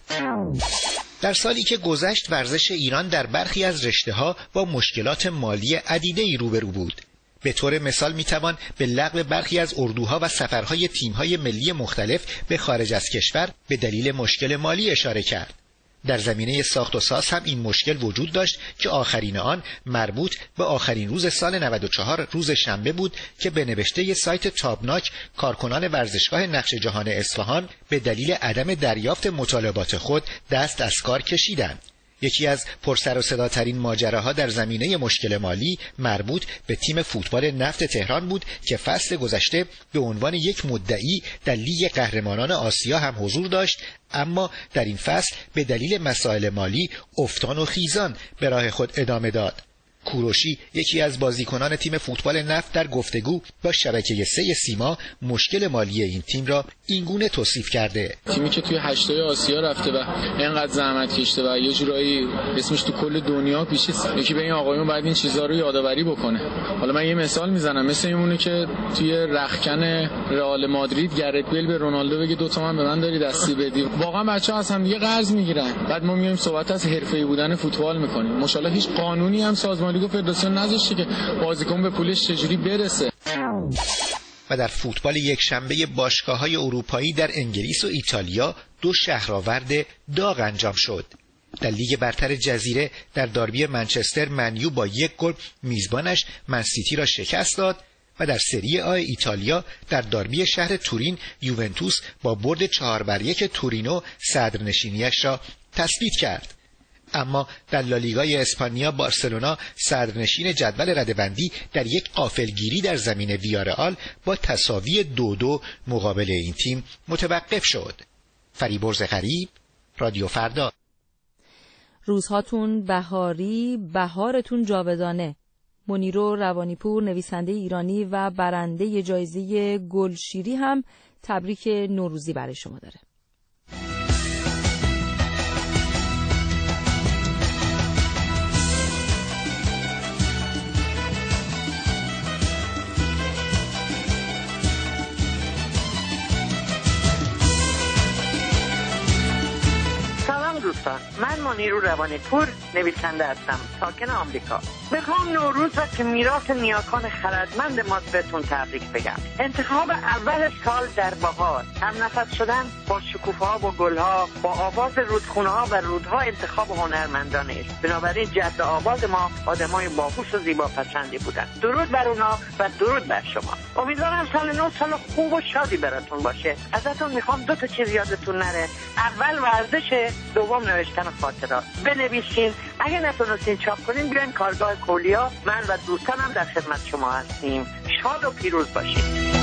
در سالی که گذشت ورزش ایران در برخی از رشته‌ها با مشکلات مالی عدیده‌ای روبرو بود. به طور مثال میتوان به لغو برخی از اردوها و سفرهای تیم‌های ملی مختلف به خارج از کشور به دلیل مشکل مالی اشاره کرد. در زمینه ساخت و ساز هم این مشکل وجود داشت که آخرین آن مربوط به آخرین روز سال 94 روز شنبه بود که به نوشته سایت تابناک کارکنان ورزشگاه نقش جهان اصفهان به دلیل عدم دریافت مطالبات خود دست از کار کشیدند. یکی از پرسر و صداترین ماجراها در زمینه مشکل مالی مربوط به تیم فوتبال نفت تهران بود که فصل گذشته به عنوان یک مدعی در لیگ قهرمانان آسیا هم حضور داشت، اما در این فصل به دلیل مسائل مالی افتان و خیزان به راه خود ادامه داد. کوروشی یکی از بازیکنان تیم فوتبال نفت در گفتگو با شبکه 3 سیما مشکل مالی این تیم را اینگونه توصیف کرده: تیمی که توی هشتای آسیا رفته و اینقدر زحمت کشته و یه جورایی اسمش تو کل دنیا پیشید، یکی به این آقایون باید این چیزا رو یادآوری بکنه. حالا من یه مثال میزنم، مثل اینونه که توی رختکن رئال مادرید گرت بیل به رونالدو بگه 2 تومن به من داری دستی بدی. واقعا بچه‌ها از هم دیگه قرض میگیرن، بعد ما میایم صحبت از حرفه‌ای بودن فوتبال میکنیم. ماشاءالله هیچ قانونی هم سازمان لیگ و فدراسیون نذاشته که بازیکن به پولش چجوری برسه. و در فوتبال یک شنبه باشگاه‌های اروپایی در انگلیس و ایتالیا 2 شهرآورد داغ انجام شد. در لیگ برتر جزیره در داربی منچستر منیو با 1 گل میزبانش منسیتی را شکست داد و در سری آ ایتالیا در داربی شهر تورین یوونتوس با برد 4-1 تورینو صدرنشینیش را تثبیت کرد. اما در لالیگای اسپانیا بارسلونا صدرنشین جدول رده‌بندی در یک غافلگیری در زمین ویارئال با تساوی 2-2 مقابل این تیم متوقف شد. فریبرز غریب، رادیو فردا. روزهاتون بهاری، بهارتون جاودانه. منیرو روانیپور، نویسنده ایرانی و برنده جایزه گلشیری هم تبریک نوروزی برای شما داره. دوستان، من منیرو روانیپور نویسنده هستم، ساکن آمریکا. میخوام نوروز را که میراث نیاکان خردمند ماست بهتون تبریک بگم. انتخاب اول سال در بهار، هم نفس شدن با شکوفه‌ها، با گل‌ها، با آواز رودخونه‌ها و رودها انتخاب هنرمندانه است. بنابراین جد آواز ما آدمای باهوش و زیباپسندی بودن. درود بر اونا و درود بر شما. امیدوارم سال نو سال خوب و شادی براتون باشه. ازتون میخوام 2 چیز یادتون نره. اول ورزش، دوم نوشتن خاطرات. بنویسین، اگه نتونستین چاپ کنین بیاین کارگاه کولیا، من و دوستانم در خدمت شما هستیم. شاد و پیروز باشید.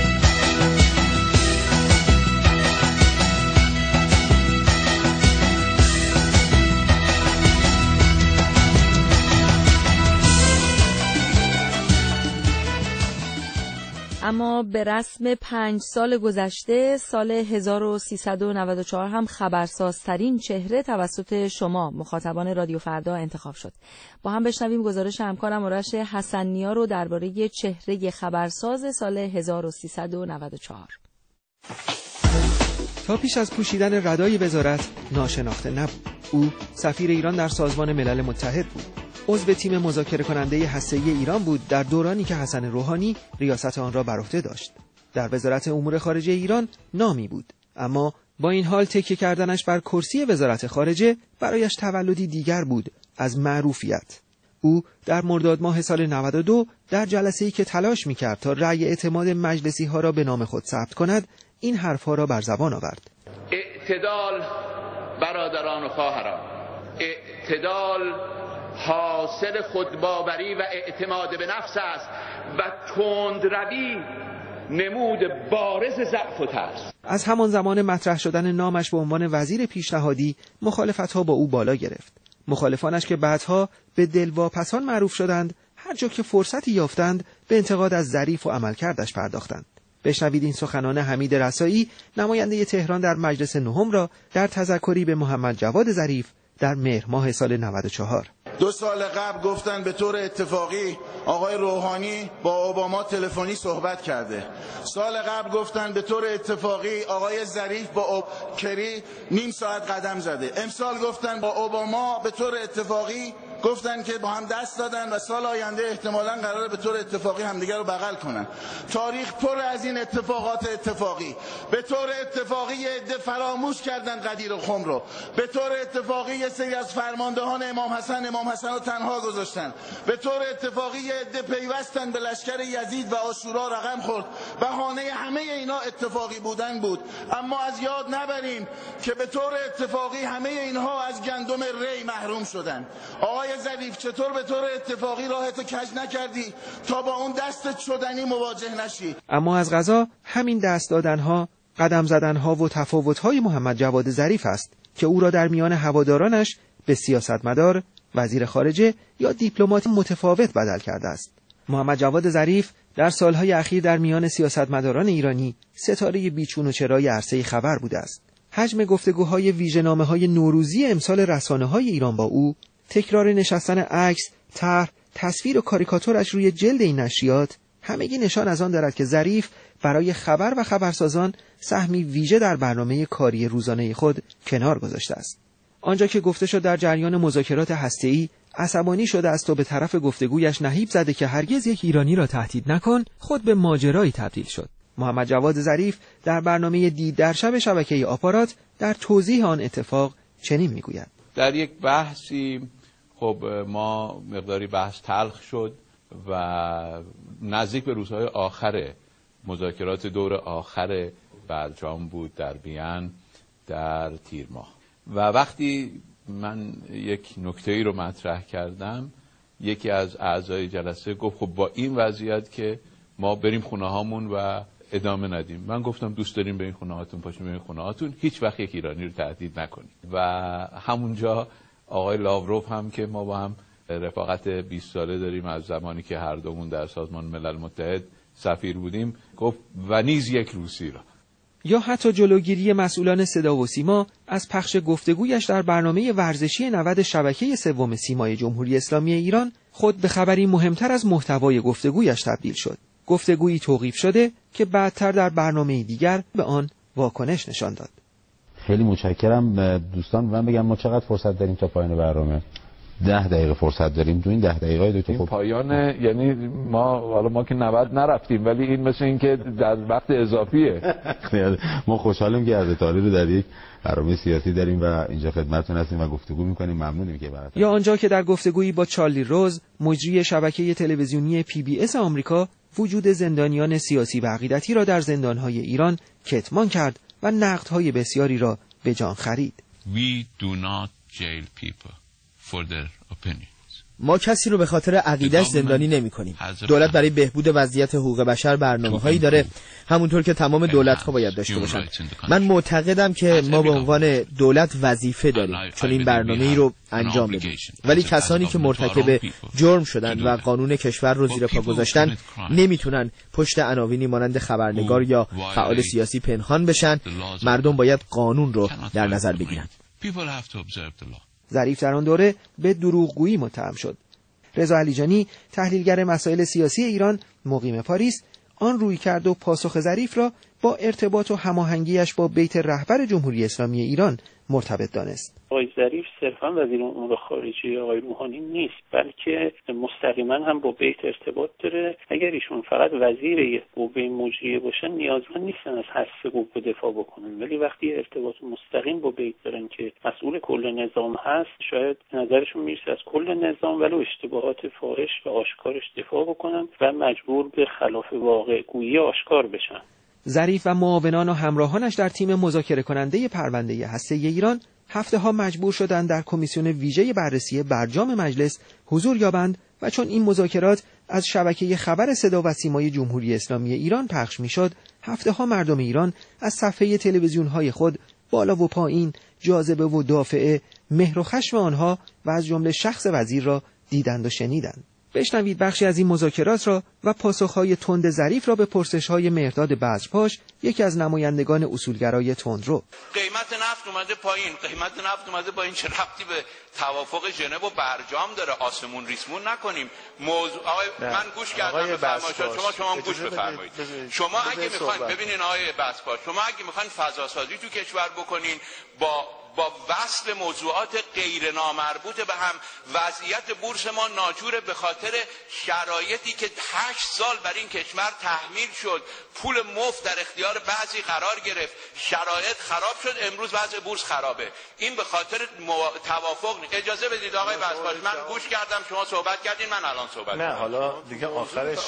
اما به رسم 5 سال گذشته، سال 1394 هم خبرسازترین چهره توسط شما مخاطبان رادیو فردا انتخاب شد. با هم بشنویم گزارش همکارم آرش حسن‌نیا رو درباره چهره خبرساز سال 1394. تا پیش از پوشیدن ردای وزارت ناشناخته نبود. او سفیر ایران در سازمان ملل متحد بود. عضو تیم مذاکره کننده هسته‌ای ایران بود در دورانی که حسن روحانی ریاست آن را بر عهده داشت. در وزارت امور خارجه ایران نامی بود، اما با این حال تکیه کردنش بر کرسی وزارت خارجه برایش تولدی دیگر بود از معروفیت. او در مرداد ماه سال 92 در جلسه‌ای که تلاش می‌کرد تا رأی اعتماد مجلسی‌ها را به نام خود ثبت کند، این حرف‌ها را بر زبان آورد. اعتدال برادران و خواهران، اعتدال حاصل خودباوری و اعتماد به نفس است و تندروی نمود بارز ضعف و ترس. از همان زمان مطرح شدن نامش به عنوان وزیر پیشنهادی، مخالفت‌ها با او بالا گرفت. مخالفانش که بعدها به دلواپسان معروف شدند، هر جا که فرصتی یافتند به انتقاد از ظریف و عملکردش پرداختند. بشنوید این سخنان حمید رسایی، نماینده تهران در مجلس نهم را در تذکری به محمد جواد ظریف در مهر ماه سال 94. 2 سال قبل گفتن به طور اتفاقی آقای روحانی با اوباما تلفنی صحبت کرده. سال قبل گفتن به طور اتفاقی آقای ظریف با کری نیم ساعت قدم زده. امسال گفتن با اوباما به طور اتفاقی گفتن که با هم دست دادن و سال آینده احتمالاً قراره به طور اتفاقی همدیگر رو بغل کنن. تاریخ پر از این اتفاقات اتفاقی. به طور اتفاقی عده فراموش کردن قدیر و خم رو. به طور اتفاقی یه سری از فرماندهان امام حسن رو تنها گذاشتن. به طور اتفاقی عده پیوستن به لشکر یزید و عاشورا رقم خورد. بهانه همه اینا اتفاقی بودن بود. اما از یاد نبریم که به طور اتفاقی همه اینها از گندم ری محروم شدن. آقای ظریف، چطور به طور اتفاقی راهتو کج نکردی تا با اون دستت شدنی مواجه نشی؟ اما از قضا همین دست دادنها، قدم زدنها و تفاوت‌های محمد جواد ظریف است که او را در میان هوادارانش به سیاستمدار، وزیر خارجه یا دیپلمات متفاوت بدل کرده است. محمد جواد ظریف در سالهای اخیر در میان سیاستمداران ایرانی ستاره بیچون و چرای عرصه خبر بوده است. حجم گفتگوهای ویژه‌نامه‌های نوروزی امسال رسانه‌های ایران با او، تکرار نشستن عکس، طرح، تصویر و کاریکاتورش روی جلد این نشریات، همگی نشان از آن دارد که ظریف برای خبر و خبرسازان سهمی ویژه در برنامه کاری روزانه خود کنار گذاشته است. آنجا که گفته شد در جریان مذاکرات هسته‌ای عصبانی شده است و به طرف گفتگویش نهیب زده که هرگز یک ایرانی را تهدید نکن، خود به ماجرایی تبدیل شد. محمد جواد ظریف در برنامه دید در شب شبکه آپارات در توضیح آن اتفاق چنین میگوید: در یک بحثی خب ما مقداری بحث تلخ شد و نزدیک به روزهای آخر مذاکرات دور آخر برجام بود در وین در تیر ماه و وقتی من یک نکته‌ای رو مطرح کردم، یکی از اعضای جلسه گفت خب با این وضعیت که ما بریم خونه هامون و ادامه ندیم. من گفتم دوست داریم بریم خونه هاتون، پاشیم بریم خونه هاتون، هیچ وقت یک ایرانی رو تهدید نکنیم. و همونجا آقای لاوروف هم که ما با هم رفاقت 20 ساله داریم از زمانی که هر دومون در سازمان ملل متحد سفیر بودیم، گفت و نیز یک روسی را. یا حتی جلوگیری مسئولان صدا و سیما از پخش گفتگویش در برنامه ورزشی 90 شبکه سوم سیمای جمهوری اسلامی ایران خود به خبری مهمتر از محتوای گفتگویش تبدیل شد. گفتگویی توقیف شده که بعدتر در برنامه دیگر به آن واکنش نشان داد. خیلی متشکرم دوستان. من بگم ما چقدر فرصت داریم تا پایان برنامه؟ 10 دقیقه فرصت داریم. تو این 10 دقیقه دو تا پایان، یعنی ما که 90 نرفتیم، ولی این مثل این که در وقت اضافیه. ما خوشحالیم که از تاریخ رو در یک برنامه سیاسی داریم و اینجا خدمتتون هستیم و گفتگو می‌کنیم. ممنونیم که براتون. یا آنجا که در گفتگویی با چارلی روز، مجری شبکه تلویزیونی PBS آمریکا، وجود زندانیان سیاسی و عقیدتی را در زندان‌های ایران کتمان کرد و نقدهای بسیاری را به جان خرید. We do not jail people for their opinions. ما کسی رو به خاطر عقیده‌اش زندانی نمی‌کنیم. دولت برای بهبود وضعیت حقوق بشر برنامه‌هایی داره، همونطور که تمام دولت‌ها باید داشته باشن. من معتقدم که ما به عنوان دولت وظیفه داریم چون این برنامه‌ای رو انجام بدیم. ولی کسانی که مرتکب جرم شدن و قانون کشور رو زیر پا گذاشتن نمیتونن پشت عناوینی مانند خبرنگار یا فعال سیاسی پنهان بشن. مردم باید قانون رو در نظر بگیرن. ظریف در آن دوره به دروغگویی متهم شد. رضا علیجانی، تحلیلگر مسائل سیاسی ایران مقیم پاریس، آن رویکرد و پاسخ ظریف را با ارتباط و هماهنگیش با بیت رهبر جمهوری اسلامی ایران مرتبط دانست. آقای ظریف صرفا وزیر امور خارجه آقای روحانی نیست، بلکه مستقیما هم با بیت ارتباط داره. اگر ایشون فقط وزیر قوه مجریه باشن نیازمند نیستن از حذف قوه دفاع بکنن، ولی وقتی ارتباط مستقیم با بیت دارن که مسئول کل نظام هست، شاید نظرشون میرسه از کل نظام ولو اشتباهات فاحش و آشکارش دفاع بکنن و مجبور به خلاف واقع گویی آشکار بشن. ظریف و معاونان و همراهانش در تیم مذاکره کننده پرونده هسته‌ای ایران هفته‌ها مجبور شدند در کمیسیون ویژه بررسی برجام مجلس حضور یابند و چون این مذاکرات از شبکه خبر صدا و سیمای جمهوری اسلامی ایران پخش می‌شد، هفته‌ها مردم ایران از صفحه تلویزیون‌های خود بالا و پایین جاذبه و دافعه مهر و خشم آنها و از جمله شخص وزیر را دیدند و شنیدند. بشنوید بخشی از این مذاکرات را و پاسخهای تند ظریف را به پرسش‌های مهرداد بذرپاش، یکی از نمایندگان اصولگرای تندرو. قیمت نفت اومده پایین، چه ربطی به توافق ژنو و برجام داره؟ آسمون ریسمون نکنیم. موضوع من گوش کردم به فرمایشات شما هم گوش بفرمایید. شما اگه میخواین ببینین آقای بذرپاش، شما اگه میخواین فضا سازی تو کشور بکنین با وصل موضوعات غیر نامربوط به هم، وضعیت بورس ما ناجوره به خاطر شرایطی که 8 سال بر این کشور تحمیل شد، پول مفت در اختیار بعضی قرار گرفت، شرایط خراب شد، امروز وضع بورس خرابه. این به خاطر توافق. اجازه بدید آقای بذرپاش، من گوش کردم شما صحبت کردین، من الان صحبت نه حالا دیگه آخرش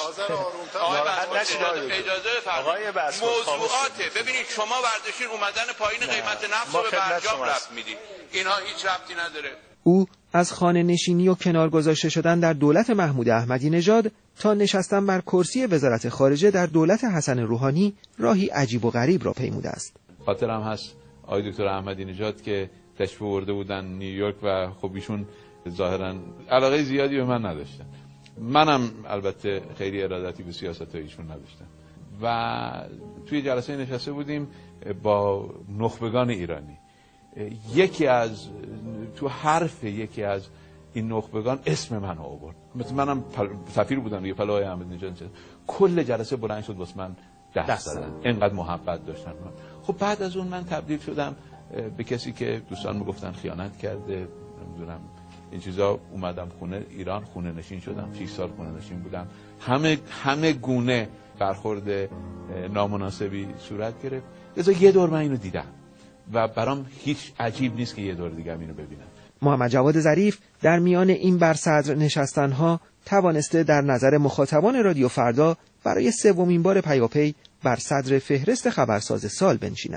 اجازه بفرمایید. موضوعات ببینید شما برداشتین اومدن پایین قیمت نفت رو به برجام میدی، اینها هیچ ربطی نداره. او از خانه نشینی و کنار گذاشته شدن در دولت محمود احمدی نژاد تا نشستن بر کرسی وزارت خارجه در دولت حسن روحانی راهی عجیب و غریب را پیموده است. خاطرم هست آقای دکتر احمدی نژاد که تشریف آورده بودن نیویورک و خب ایشون ظاهرا علاقه زیادی به من نداشتن. منم البته خیلی ارادتی به سیاست‌های ایشون نداشتم و توی جلسه نشسته بودیم با نخبگان ایرانی. یکی از این نخبگان اسم من آورد. مثل منم سفیر بودم دیگه، پلوهای احمدی نژاد. کل جلسه بلند شد واسه من دست زدن، اینقدر محبت داشتن من. خب بعد از اون من تبدیل شدم به کسی که دوستان میگفتن خیانت کرده، نمیدونم این چیزا. اومدم خونه ایران، خونه نشین شدم، 6 سال خونه نشین بودم. همه گونه برخورد نامناسبی صورت گرفت. لذا یه دور من اینو دیدم و برام هیچ عجیب نیست که یه دور دیگه اینو ببینم. محمد جواد ظریف در میان این بر صدر نشستنها توانسته در نظر مخاطبان رادیو فردا برای 3مین بار پیاپی بر صدر فهرست خبرساز سال بنشیند.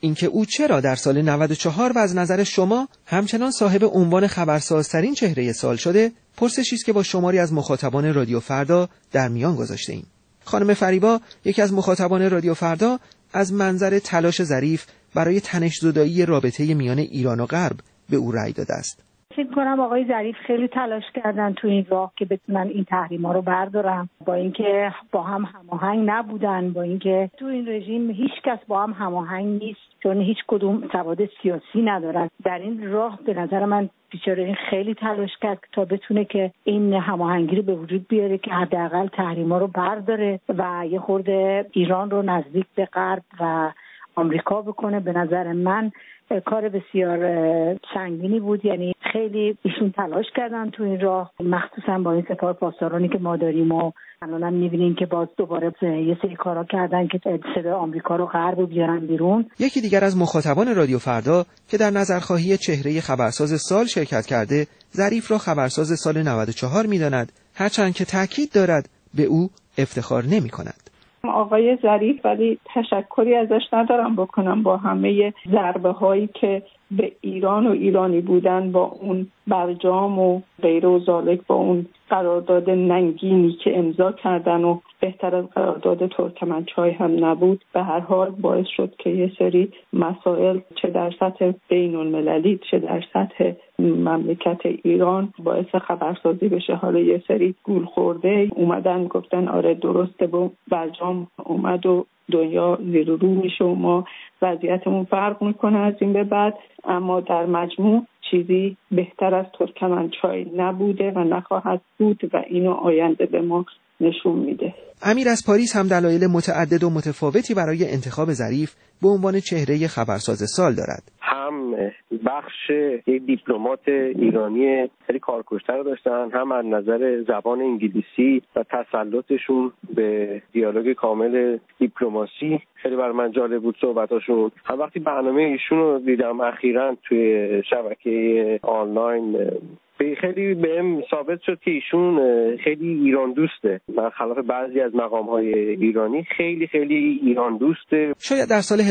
اینکه او چرا در سال 94 و از نظر شما همچنان صاحب عنوان خبرسازترین چهره سال شده، پرسشی است که با شماری از مخاطبان رادیو فردا در میان گذاشته ایم. خانم فریبا، یکی از مخاطبان رادیو فردا، از منظر تلاش ظریف برای تنش‌زدایی رابطه میان ایران و غرب به او رأی داده است. فکر کنم آقای ظریف خیلی تلاش کردن تو این راه که بتونن این تحریما رو بردارن، با اینکه با هم هماهنگ نبودن، با اینکه تو این رژیم هیچ کس با هم هماهنگ نیست، چون هیچ کدوم سواد سیاسی ندارن. در این راه به نظر من بیچاره این خیلی تلاش کرد تا بتونه که این هماهنگی رو به وجود بیاره که حداقل تحریما رو برداره و یه خورده ایران رو نزدیک به غرب و آمریکا بکنه. به نظر من کار بسیار سنگینی بود، یعنی خیلی ایشون تلاش کردن تو این راه، مخصوصا با این سپاه پاسدارانی که ما داریم و الان میبینیم که باز دوباره یه سری کارا کردن که صدای آمریکا رو غرب رو بیارن بیرون. یکی دیگر از مخاطبان رادیو فردا که در نظرخواهی چهره خبرساز سال شرکت کرده، ظریف را خبرساز سال 94 میداند، هرچند که تاکید دارد به او افتخار نمی‌کند. آقای ظریف ولی تشکری ازش ندارم بکنم با همه ضربه هایی که به ایران و ایرانی بودن، با اون برجام و غیره و ذالک، با اون قرارداد ننگینی که امضا کردن و بهتر از قرارداد ترکمنچای هم نبود، به هر حال باعث شد که یه سری مسائل چه در سطح بین المللی چه در سطح مملکت ایران باعث خبرسازی بشه. حالا یه سری گول خورده اومدن گفتن آره درسته، با برجام اومد و دنیا زیر و رو میشه و ما وضعیتمون فرق میکنه از این به بعد، اما در مجموع چیزی بهتر از ترکمنچای نبوده و نخواهد بود و اینو آینده به ما نشون میده. امیر از پاریس هم دلایل متعدد و متفاوتی برای انتخاب ظریف به عنوان چهره خبرساز سال دارد. هم بخش یک دیپلمات ایرانی خیلی کارکشته رو داشتن، هم از نظر زبان انگلیسی و تسلطشون به دیالوگ کامل دیپلماسی خیلی برای من جالب بود صحبتاشون. هم وقتی برنامه ایشون رو دیدم اخیراً توی شبکه آنلاین، خیلی بهم ثابت شد که ایشون خیلی ایران دوسته، برخلاف بعضی از مقام‌های ایرانی خیلی ایران دوسته. شاید در سال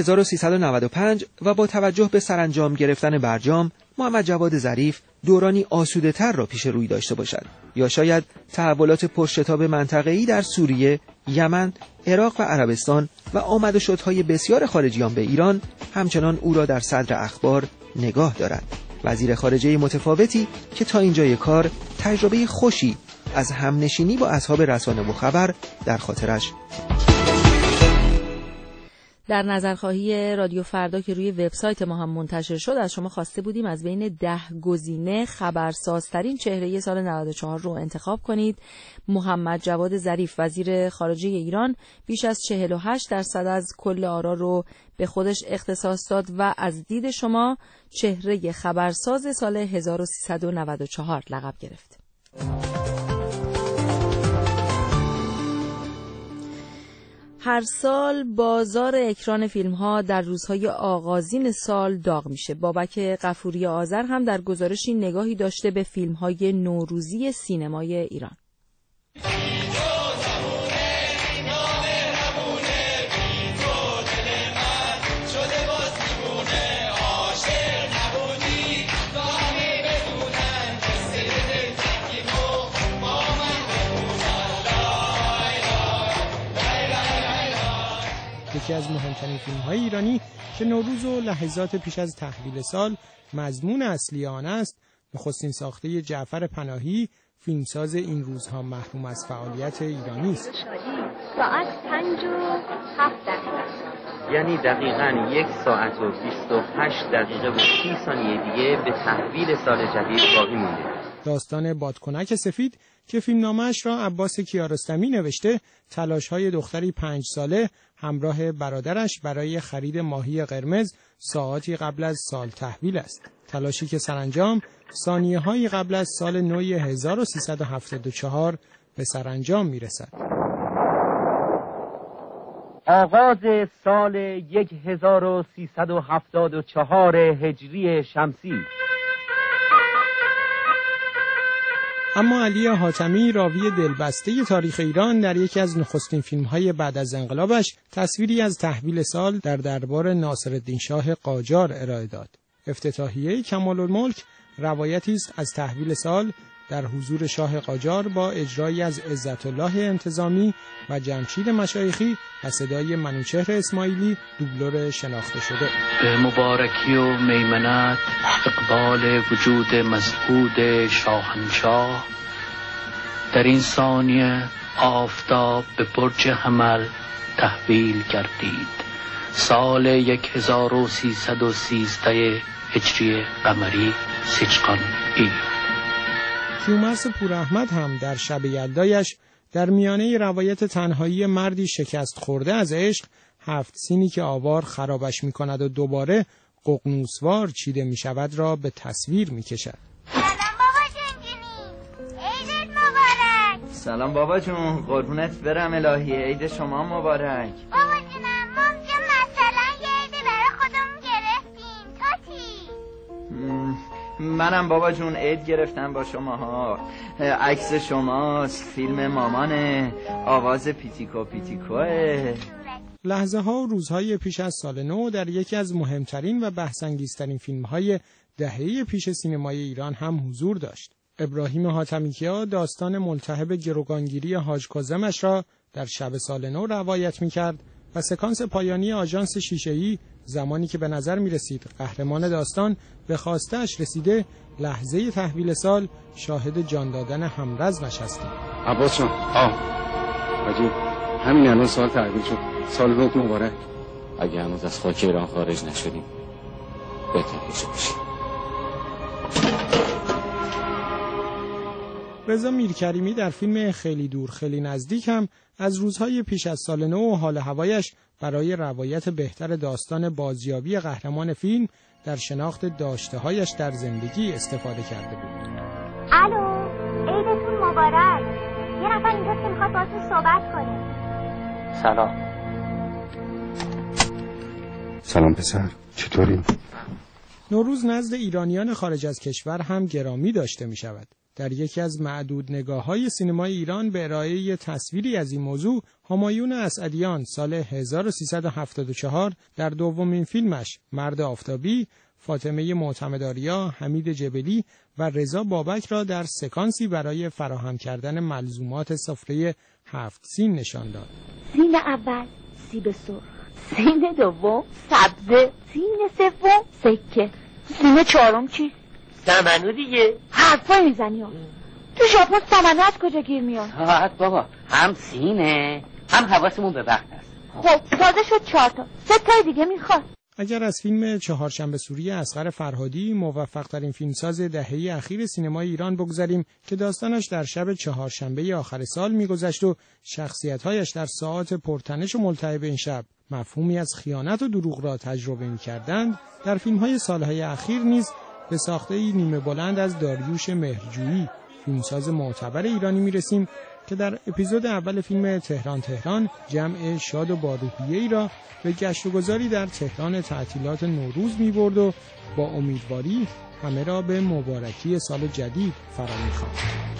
1395 و با توجه به سرانجام گرفتن برجام، محمد جواد ظریف دورانی آسوده‌تر را پیش روی داشته باشد، یا شاید تحولات پرشتاب منطقه‌ای در سوریه، یمن، عراق و عربستان و آمد و شدهای بسیار خارجیان به ایران همچنان او را در صدر اخبار نگاه دارد. وزیر خارجه متفاوتی که تا اینجای کار تجربه خوشی از همنشینی با اصحاب رسانه و خبر در خاطرش. در نظرخواهی رادیو فردا که روی وبسایت ما هم منتشر شد، از شما خواسته بودیم از بین 10 گزینه خبرسازترین چهره سال 94 رو انتخاب کنید. محمد جواد ظریف وزیر خارجه ایران بیش از 48% از کل آرا رو به خودش اختصاص داد و از دید شما چهره خبرساز سال 1394 لقب گرفت. هر سال بازار اکران فیلم‌ها در روزهای آغازین سال داغ میشه. بابک غفوری آذر هم در گزارشی نگاهی داشته به فیلم‌های نوروزی سینمای ایران. یکی از مهمترین فیلم‌های ایرانی که نوروز و لحظات پیش از تحویل سال مضمون اصلی آن است، نخستین ساخته جعفر پناهی، فیلمساز این روزها محروم از فعالیت ایرانی است. ساعت 5:07 یعنی دقیقاً 1 ساعت و 28 دقیقه و 30 ثانیه دیگه به تحویل سال جدید باقی مونده. داستان بادکنک سفید که فیلمنامه‌اش را عباس کیارستمی نوشته، تلاش‌های دختری 5 ساله همراه برادرش برای خرید ماهی قرمز ساعاتی قبل از سال تحویل است. تلاشی که سرانجام ثانیه‌هایی قبل از سال نو 1374 به سرانجام می‌رسد. آغاز سال 1374 هجری شمسی. اما علی حاتمی راوی دلبسته تاریخ ایران در یکی از نخستین فیلم‌های بعد از انقلابش تصویری از تحویل سال در دربار ناصرالدین شاه قاجار ارائه داد. افتتاحیه کمال‌الملک روایتی است از تحویل سال در حضور شاه قاجار با اجرایی از عزت الله انتظامی و جمشید مشایخی و صدای منوچهر اسماعیلی دوبلور شناخته شده. به مبارکی و میمنت اقبال وجود مزهود شاهنشاه در این ثانیه آفتاب به برج حمل تحویل گردید. سال 1313 هجری قمری سیچقان ای. کیومرث پوراحمد هم در شب یلدایش در میانه روایت تنهایی مردی شکست خورده از عشق، 7 سینی که آوار خرابش می کند و دوباره ققنوسوار چیده می شود را به تصویر می کشد. سلام بابا جون، قربونت برم الهی، عید شما مبارک. بابا جونم ممکن مثلا یه عیدی برای خودمون گرفتیم تاتی. منم بابا جون عید گرفتم با شماها. عکس شماست، فیلم مامانه، آواز پیتیکو پیتیکوه. لحظه ها و روزهای پیش از سال نو در یکی از مهمترین و بحث‌انگیزترین فیلم‌های دهه پیش سینمای ایران هم حضور داشت. ابراهیم حاتمی‌کیا داستان ملتهب گروگانگیری حاج کاظمش را در شب سال نو روایت می‌کرد و سکانس پایانی آژانس شیشه‌ای زمانی که به نظر می‌رسید قهرمان داستان به خواسته‌اش رسیده، لحظه تحویل سال شاهد جان دادن همرز نشستیم. عباس جان، حاجی همین الان سال تحویل شد. سال نو مبارک. اگه هنوز از خاک ایران خارج نشدیم بهتر باشیم. رضا میرکریمی در فیلم خیلی دور خیلی نزدیک هم از روزهای پیش از سال نو و حال هوایش برای روایت بهتر داستان بازیابی قهرمان فیلم در شناخت داشته‌هایش در زندگی استفاده کرده بود. الو، عیدتون مبارک. یه نفر اینجا که میخواد باهاتون صحبت کنه. سلام پسر، چطوری؟ نوروز نزد ایرانیان خارج از کشور هم گرامی داشته می شود. در یکی از معدود نگاه‌های سینمای ایران به ارائه تصویری از این موضوع، همایون اسعدیان سال 1374 در دومین فیلمش مرد آفتابی، فاطمه معتمدآریا، حمید جبلی و رضا بابک را در سکانسی برای فراهم کردن ملزومات سفره 7 سین نشان داد. سین اول سیب سرخ، سین دوم سبزه، سین سوم سکه، سین چهارم چی؟ سمنو دیگه. حرفایی میزنی ها. تو ژاپن سمنو از کجا گیر میاد؟ بابا هم سینه هم حواسمون به وقت است. خب تازه شد 4 تا، 3 تای دیگه میخواد. اگر از فیلم چهارشنبه سوری اصغر فرهادی، موفق ترین فیلمساز دهه اخیر سینمای ایران بگذاریم که داستانش در شب چهارشنبه آخر سال میگذشت و شخصیت‌هایش در ساعات پرتنش و ملتهب این شب مفهومی از خیانت و دروغ را تجربه می‌کردند، در فیلم‌های سال‌های اخیر نیز به ساخته نیمه بلند از داریوش مهرجویی، فیلمساز معتبر ایرانی میرسیم که در اپیزود اول فیلم تهران جمع شاد و باروحیه‌ای را به گشت و گذاری در تهران تعطیلات نوروز می‌برد و با امیدواری همه را به مبارکی سال جدید فرا می‌خواند.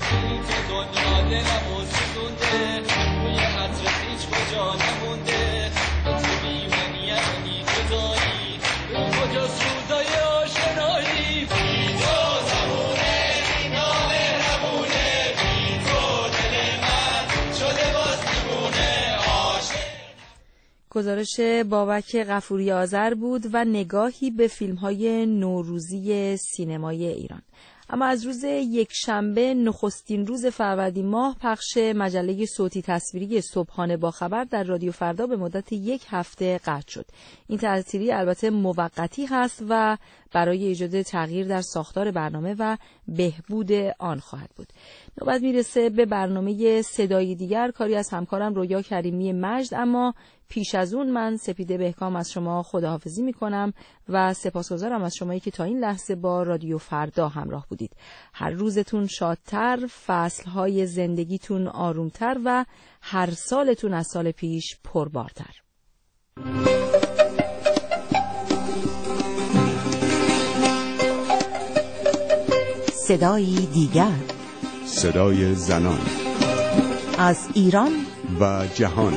گزارش بابک غفوری آذر بود و نگاهی به فیلم‌های نوروزی سینمای ایران. اما از روز یکشنبه نخستین روز فروردین ماه پخش مجله صوتی تصویری صبحانه با خبر در رادیو فردا به مدت 1 هفته قطع شد. این تعطیلی البته موقتی هست و برای ایجاد تغییر در ساختار برنامه و بهبود آن خواهد بود. نوبت میرسه به برنامه صدای دیگر، کاری از همکارم رویا کریمی مجد. اما پیش از اون من سپیده بهکام از شما خداحافظی میکنم و سپاسگزارم از شمایی که تا این لحظه با رادیو فردا همراه بودید. هر روزتون شادتر، فصلهای زندگیتون آرومتر و هر سالتون از سال پیش پربارتر. صدایی دیگر، صدای زنان از ایران و جهان.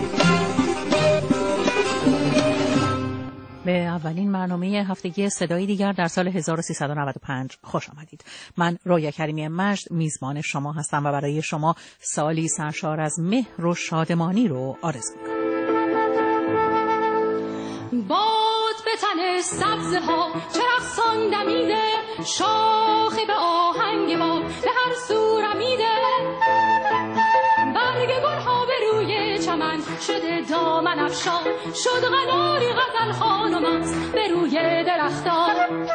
به اولین برنامه هفتگی صدای دیگر در سال 1395 خوش آمدید. من رویا کریمی مجد میزبان شما هستم و برای شما سالی سرشار از مهر و شادمانی رو آرزو می‌کنم. باد به تن سبزه ها چرخسان دمیده، شاخه به آهنگ باد به هر سو رمیده، برگ گل ها به روی چمن شده دامن افشان، شد قناری غزل خانم است به روی درختان.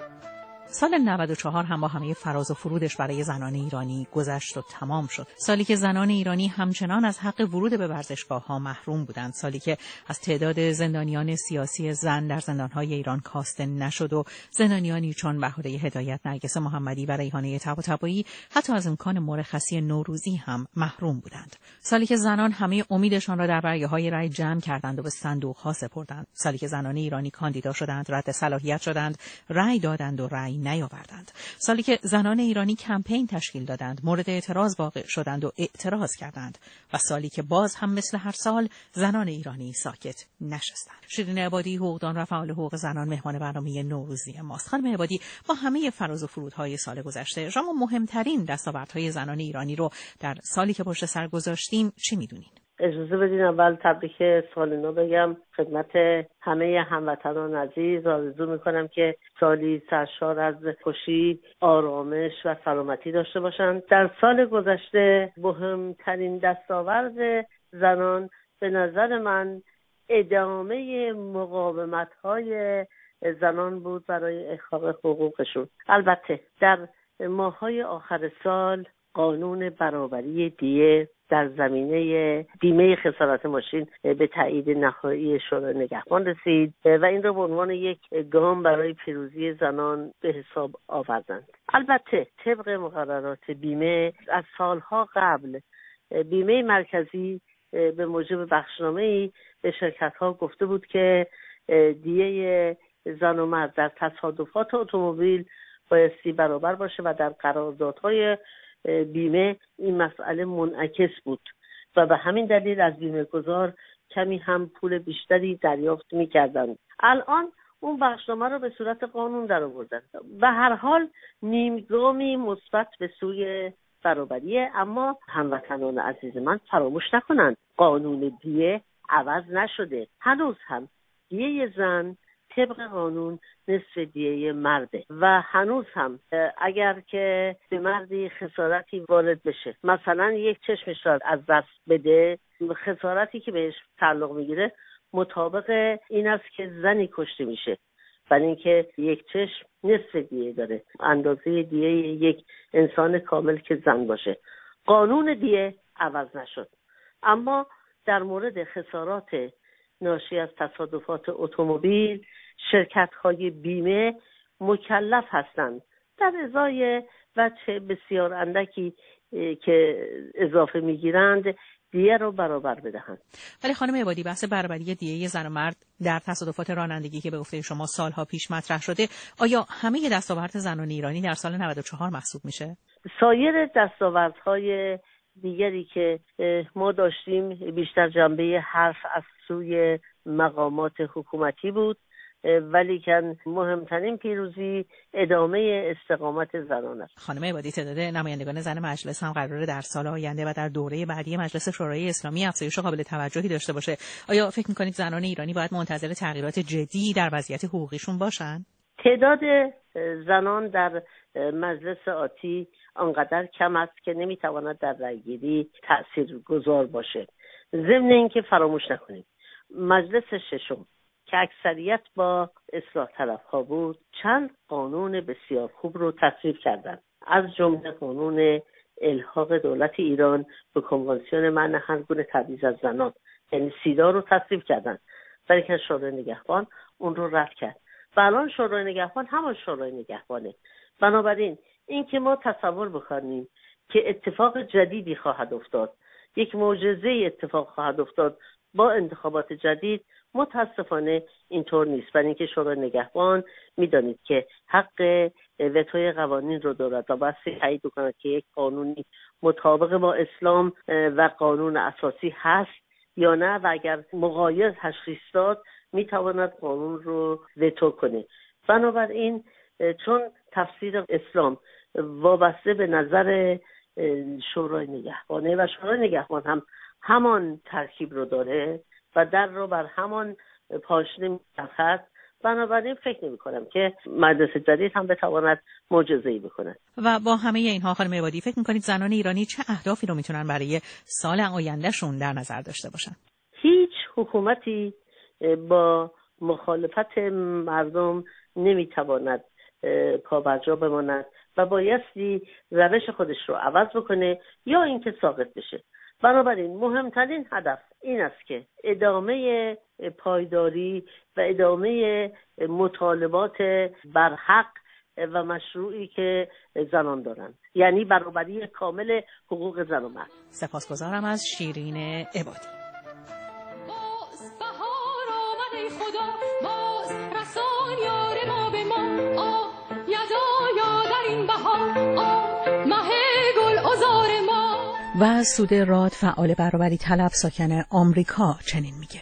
سال 94 هم با همه فراز و فرودش برای زنان ایرانی گذشت و تمام شد. سالی که زنان ایرانی همچنان از حق ورود به ورزشگاه‌ها محروم بودند. سالی که از تعداد زندانیان سیاسی زن در زندان‌های ایران کاسته نشد و زندانیانی چون بهاره هدایت، نرگس محمدی و ریحانه طباطبایی حتی از امکان مرخصی نوروزی هم محروم بودند. سالی که زنان همه امیدشان را در برگه‌های رای جمع کردند و به صندوق‌ها سپردند. سالی که زنان ایرانی کاندیدا شدند، رد صلاحیت شدند، رای دادند و رای نیاوردند. سالی که زنان ایرانی کمپین تشکیل دادند، مورد اعتراض واقع شدند و اعتراض کردند و سالی که باز هم مثل هر سال زنان ایرانی ساکت نشستند. شیرین عبادی، حقوقدان و فعال حقوق زنان، مهمان برنامه نوروزی ماست. خانم عبادی، با همه فراز و فرودهای سال گذشته شما مهمترین دستاوردهای زنان ایرانی رو در سالی که پشت سر گذاشتیم چی میدونین؟ اجازه بدین اول تبریک سال نو بگم خدمت همه هموطنان عزیز. آرزو میکنم که سالی سرشار از خوشی، آرامش و سلامتی داشته باشند. در سال گذشته مهمترین دستاورد زنان به نظر من ادامه مقاومت‌های زنان بود برای احقاق حقوقشون. البته در ماه‌های آخر سال قانون برابری دیه در زمینه بیمه خسارت ماشین به تایید نهایی شورای نگهبان رسید و این را به عنوان یک گام برای پیروزی زنان به حساب آوردند. البته طبق مقررات بیمه از سالها قبل بیمه مرکزی به موجب بخشنامه‌ای به شرکت‌ها گفته بود که دیه زن و مرد در تصادفات اتومبیل بایستی برابر باشه و در قراردادهای بیمه این مسئله منعکس بود و به همین دلیل از بیمه گذار کمی هم پول بیشتری دریافت می‌کردند. الان اون بخشنامه رو به صورت قانون درآوردن. به هر حال نیمگامی مثبت به سوی برابریه، اما هموطنان عزیز من فراموش نکنند قانون دیه عوض نشده. هنوز هم دیه زن طبق قانون نصف دیه مرده و هنوز هم اگر که به مردی خسارتی وارد بشه، مثلا یک چشمش را از دست بده، خسارتی که بهش تعلق میگیره مطابق این است که زنی کشته میشه، برای اینکه یک چشم نصف دیه داره، اندازه دیه یک انسان کامل که زن باشه. قانون دیه عوض نشد، اما در مورد خسارات ناشی از تصادفات اتومبیل شرکت‌های بیمه مکلف هستند در ازای وجه بسیار اندکی که اضافه میگیرند دیه رو برابر بدهند. ولی خانم عبادی، بحث برابری دیه زن و مرد در تصادفات رانندگی که به گفته شما سالها پیش مطرح شده، آیا همه دستاورد زنان ایرانی در سال 94 محسوب میشه؟ سایر دستاوردهای دیگری که ما داشتیم بیشتر جنبه حرف از سوی مقامات حکومتی بود، ولی که مهمترین پیروزی ادامه استقامت زنان است. خانم عبادی، تعداد نمایندگان زن مجلس هم قراره در سال آینده و در دوره بعدی مجلس شورای اسلامی افزایش قابل توجهی داشته باشه. آیا فکر می‌کنید زنان ایرانی باید منتظر تغییرات جدی در وضعیت حقوقیشون باشن؟ تعداد زنان در مجلس آتی آنقدر کم است که نمیتواند در رأیگیری تأثیرگذار باشه. ضمن اینکه فراموش نکنیم مجلس ششم که اکثریت با اصلاح طلب‌ها بود چند قانون بسیار خوب رو تصویب کردند، از جمله قانون الحاق دولت ایران به کنوانسیون منع هر گونه تبعیض از زنان یعنی سیدا رو تصویب کردند، ولی که شورای نگهبان اون رو رد کرد و الان شورای نگهبان همان شورای نگهبانه. بنابراین این که ما تصور بکنیم که اتفاق جدیدی خواهد افتاد، یک معجزه اتفاق خواهد افتاد با انتخابات جدید، متاسفانه اینطور نیست. برای اینکه شورای نگهبان میدانید که حق وتوی قوانین رو دارد و بایستی تایید بکند که یک قانونی مطابق با اسلام و قانون اساسی هست یا نه، و اگر مغایر تشخیص داد میتواند قانون رو وتو کنه. بنابراین چون تفسیر اسلام وابسته به نظر شورای نگهبانه و شورای نگهبان هم همان ترکیب رو داره و در رو بر همان پاشنه می‌چرخد، بنابراین فکر نمی‌کنم که مجلس جدید هم بتواند معجزه‌ای بکنه. و با همه اینها خانم عبادی فکر می‌کنید زنان ایرانی چه اهدافی رو میتونن برای سال آیندهشون در نظر داشته باشن؟ هیچ حکومتی با مخالفت مردم نمیتواند پابرجا بماند و بایستی روش خودش رو عوض بکنه یا اینکه ساقط بشه. بنابراین مهمترین هدف این است که ادامه پایداری و ادامه مطالبات برحق و مشروعی که زنان دارند، یعنی برابری کامل حقوق زن و مرد. سپاسگزارم از شیرین عبادی. و سود راد فعال برابری طلب ساکن آمریکا چنین میگه: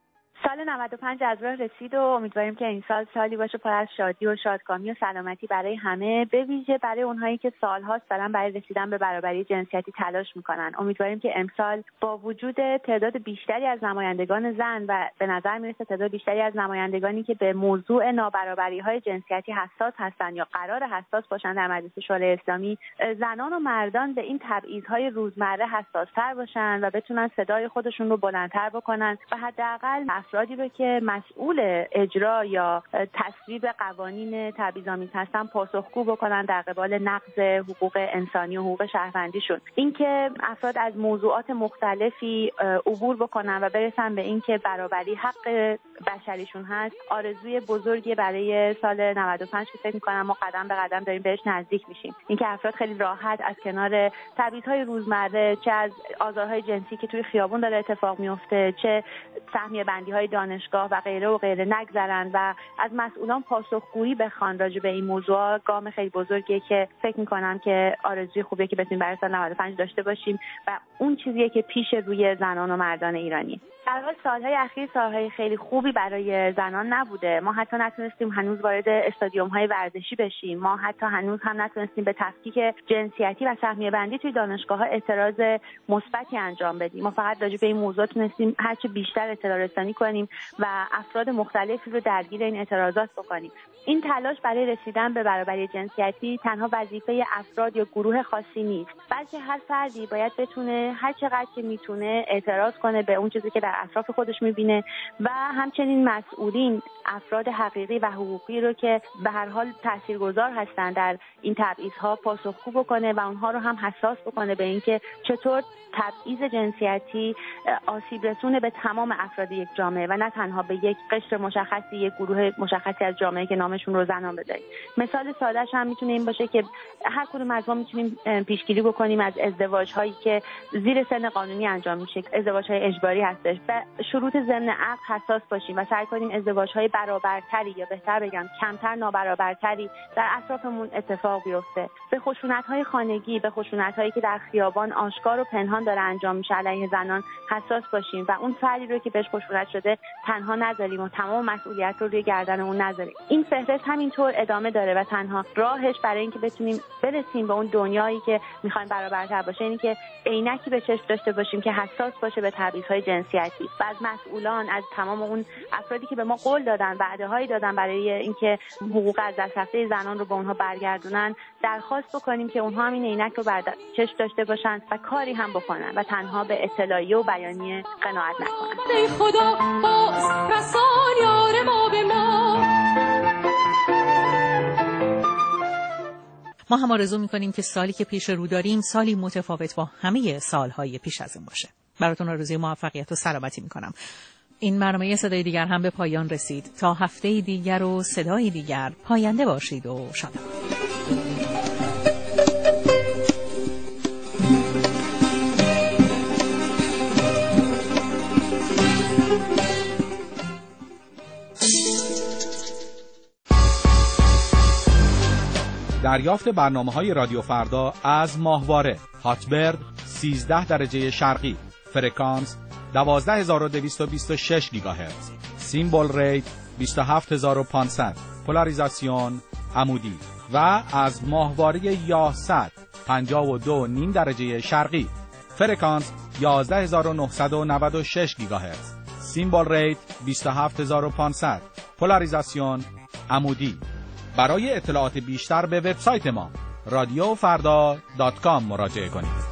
سال 95 از راه رسید و امیدواریم که این سال سالی باشه پر از شادی و شادکامی و سلامتی برای همه، به ویژه برای اونهایی که سالهاست دارن برای رسیدن به برابری جنسیتی تلاش میکنن. امیدواریم که امسال با وجود تعداد بیشتری از نمایندگان زن و به نظر میرسه تعداد بیشتری از نمایندگانی که به موضوع نابرابری‌های جنسیتی حساس هستن یا قرار حساس باشن در مجلس شورای اسلامی، زنان و مردان به این تبعیض‌های روزمره حساس‌تر باشن و بتونن صدای خودشون رو بلندتر بکنن و حداقل افرادی رو که مسئول اجرا یا تصویب قوانین تبعیض‌آمیز هستن پاسخگو بکنن در قبال نقض حقوق انسانی و حقوق شهروندیشون. اینکه افراد از موضوعات مختلفی عبور بکنن و برسن به اینکه برابری حق بشریشون هست، آرزوی بزرگی برای سال 95 که فکر می‌کنم ما قدم به قدم داریم بهش نزدیک میشیم. اینکه افراد خیلی راحت از کنار تبعیض‌های روزمره، چه از آزارهای جنسی که توی خیابون داره اتفاق میفته، چه سهمیه بندی‌های دانشگاه و غیره و غیره نگذرن و از مسئولان پاسخگویی بخوان راجع به این موضوع، گام خیلی بزرگیه که فکر می‌کنم که آرزوی خوبیه که بتونیم برای سال 95 داشته باشیم و اون چیزیه که پیش روی زنان و مردان ایرانی. در حال سالهای اخیر سالهای خیلی خوبی برای زنان نبوده. ما حتی نتونستیم هنوز وارد استادیوم‌های ورزشی بشیم. ما حتی هنوز هم نتونستیم به تفکیک جنسیتی و سهمیه بندی توی دانشگاه‌ها اعتراض مثبتی انجام بدیم. ما فقط راجع به این موضوع تونستیم هرچه بیشتر اطلاع رسانی کنیم و افراد مختلفی رو درگیر این اعتراضات بکنیم. این تلاش برای رسیدن به برابری جنسیتی تنها وظیفه افراد یا گروه خاصی نیست، بلکه هر فردی باید بتونه هر چقدر که میتونه اعتراض کنه به اون چیزی که در اطراف خودش میبینه و همچنین مسئولین، افراد حقیقی و حقوقی رو که به هر حال تاثیرگذار هستن در این تبعیض‌ها پاسخگو بکنه و اونها رو هم حساس بکنه به اینکه چطور تبعیض جنسیتی آسیب رسونه به تمام افراد یک جامعه و نه تنها به یک قشر مشخصی، یک گروه مشخصی از جامعه که نامشون رو زنان بذاریم. مثال سادهش هم میتونه این باشه که هر کدوم از ما میتونیم پیشگیری بکنیم از ازدواج‌هایی که زیر سن قانونی انجام میشه، ازدواج‌های اجباری هستش، و شروط ضمن عقد حساس باشیم و سعی کنیم ازدواج‌های برابرتری یا بهتر بگم کمتر نابرابرتری در اطرافمون اتفاق بیفته. به خشونت‌های خانگی، به خشونت‌هایی که در خیابان آشکار و پنهان داره انجام میشه علیه زنان حساس باشیم و اون فردی رو که بهش خشونت شده تنها نذاریم و تمام مسئولیت رو روی گردن اون نذاریم. این فهرست همینطور ادامه داره و تنها راهش برای اینکه بتونیم برسیم به اون دنیایی که می‌خوایم برابرتر باشه اینه که عینکی به چشم داشته باشیم که حساس باشه به تبعیض‌های جنسیتی و از مسئولان، از تمام اون افرادی که به ما قول دادن، وعده‌هایی دادن برای اینکه حقوق از دست رفته زنان رو به اونها برگردونن، درخواست بکنیم که اونها همین عینک رو بر چشم داشته باشن و کاری هم بکنن و تنها به اطلاعیه و بیانیه قناعت نکنن. خدا باز رسان یار ما به ما هم آرزو می‌کنیم که سالی که پیش رو داریم سالی متفاوت با همه سالهای پیش از اون باشه. براتون آرزوی موفقیت و سلامتی می‌کنم. این برنامه صدای دیگر هم به پایان رسید. تا هفته دیگر و صدای دیگر پاینده باشید و شاد دریافت برنامه‌های رادیو فردا از ماهواره هاتبرد 13 درجه شرقی، فرکانس 12226 گیگاهرتز، سیمبل ریت 27500، پولاریزاسیون عمودی و از ماهواره یاهصد 52.5 درجه شرقی، فرکانس 11996 گیگاهرتز، سیمبل ریت 27500، پولاریزاسیون عمودی. برای اطلاعات بیشتر به وبسایت ما رادیوفردا.com مراجعه کنید.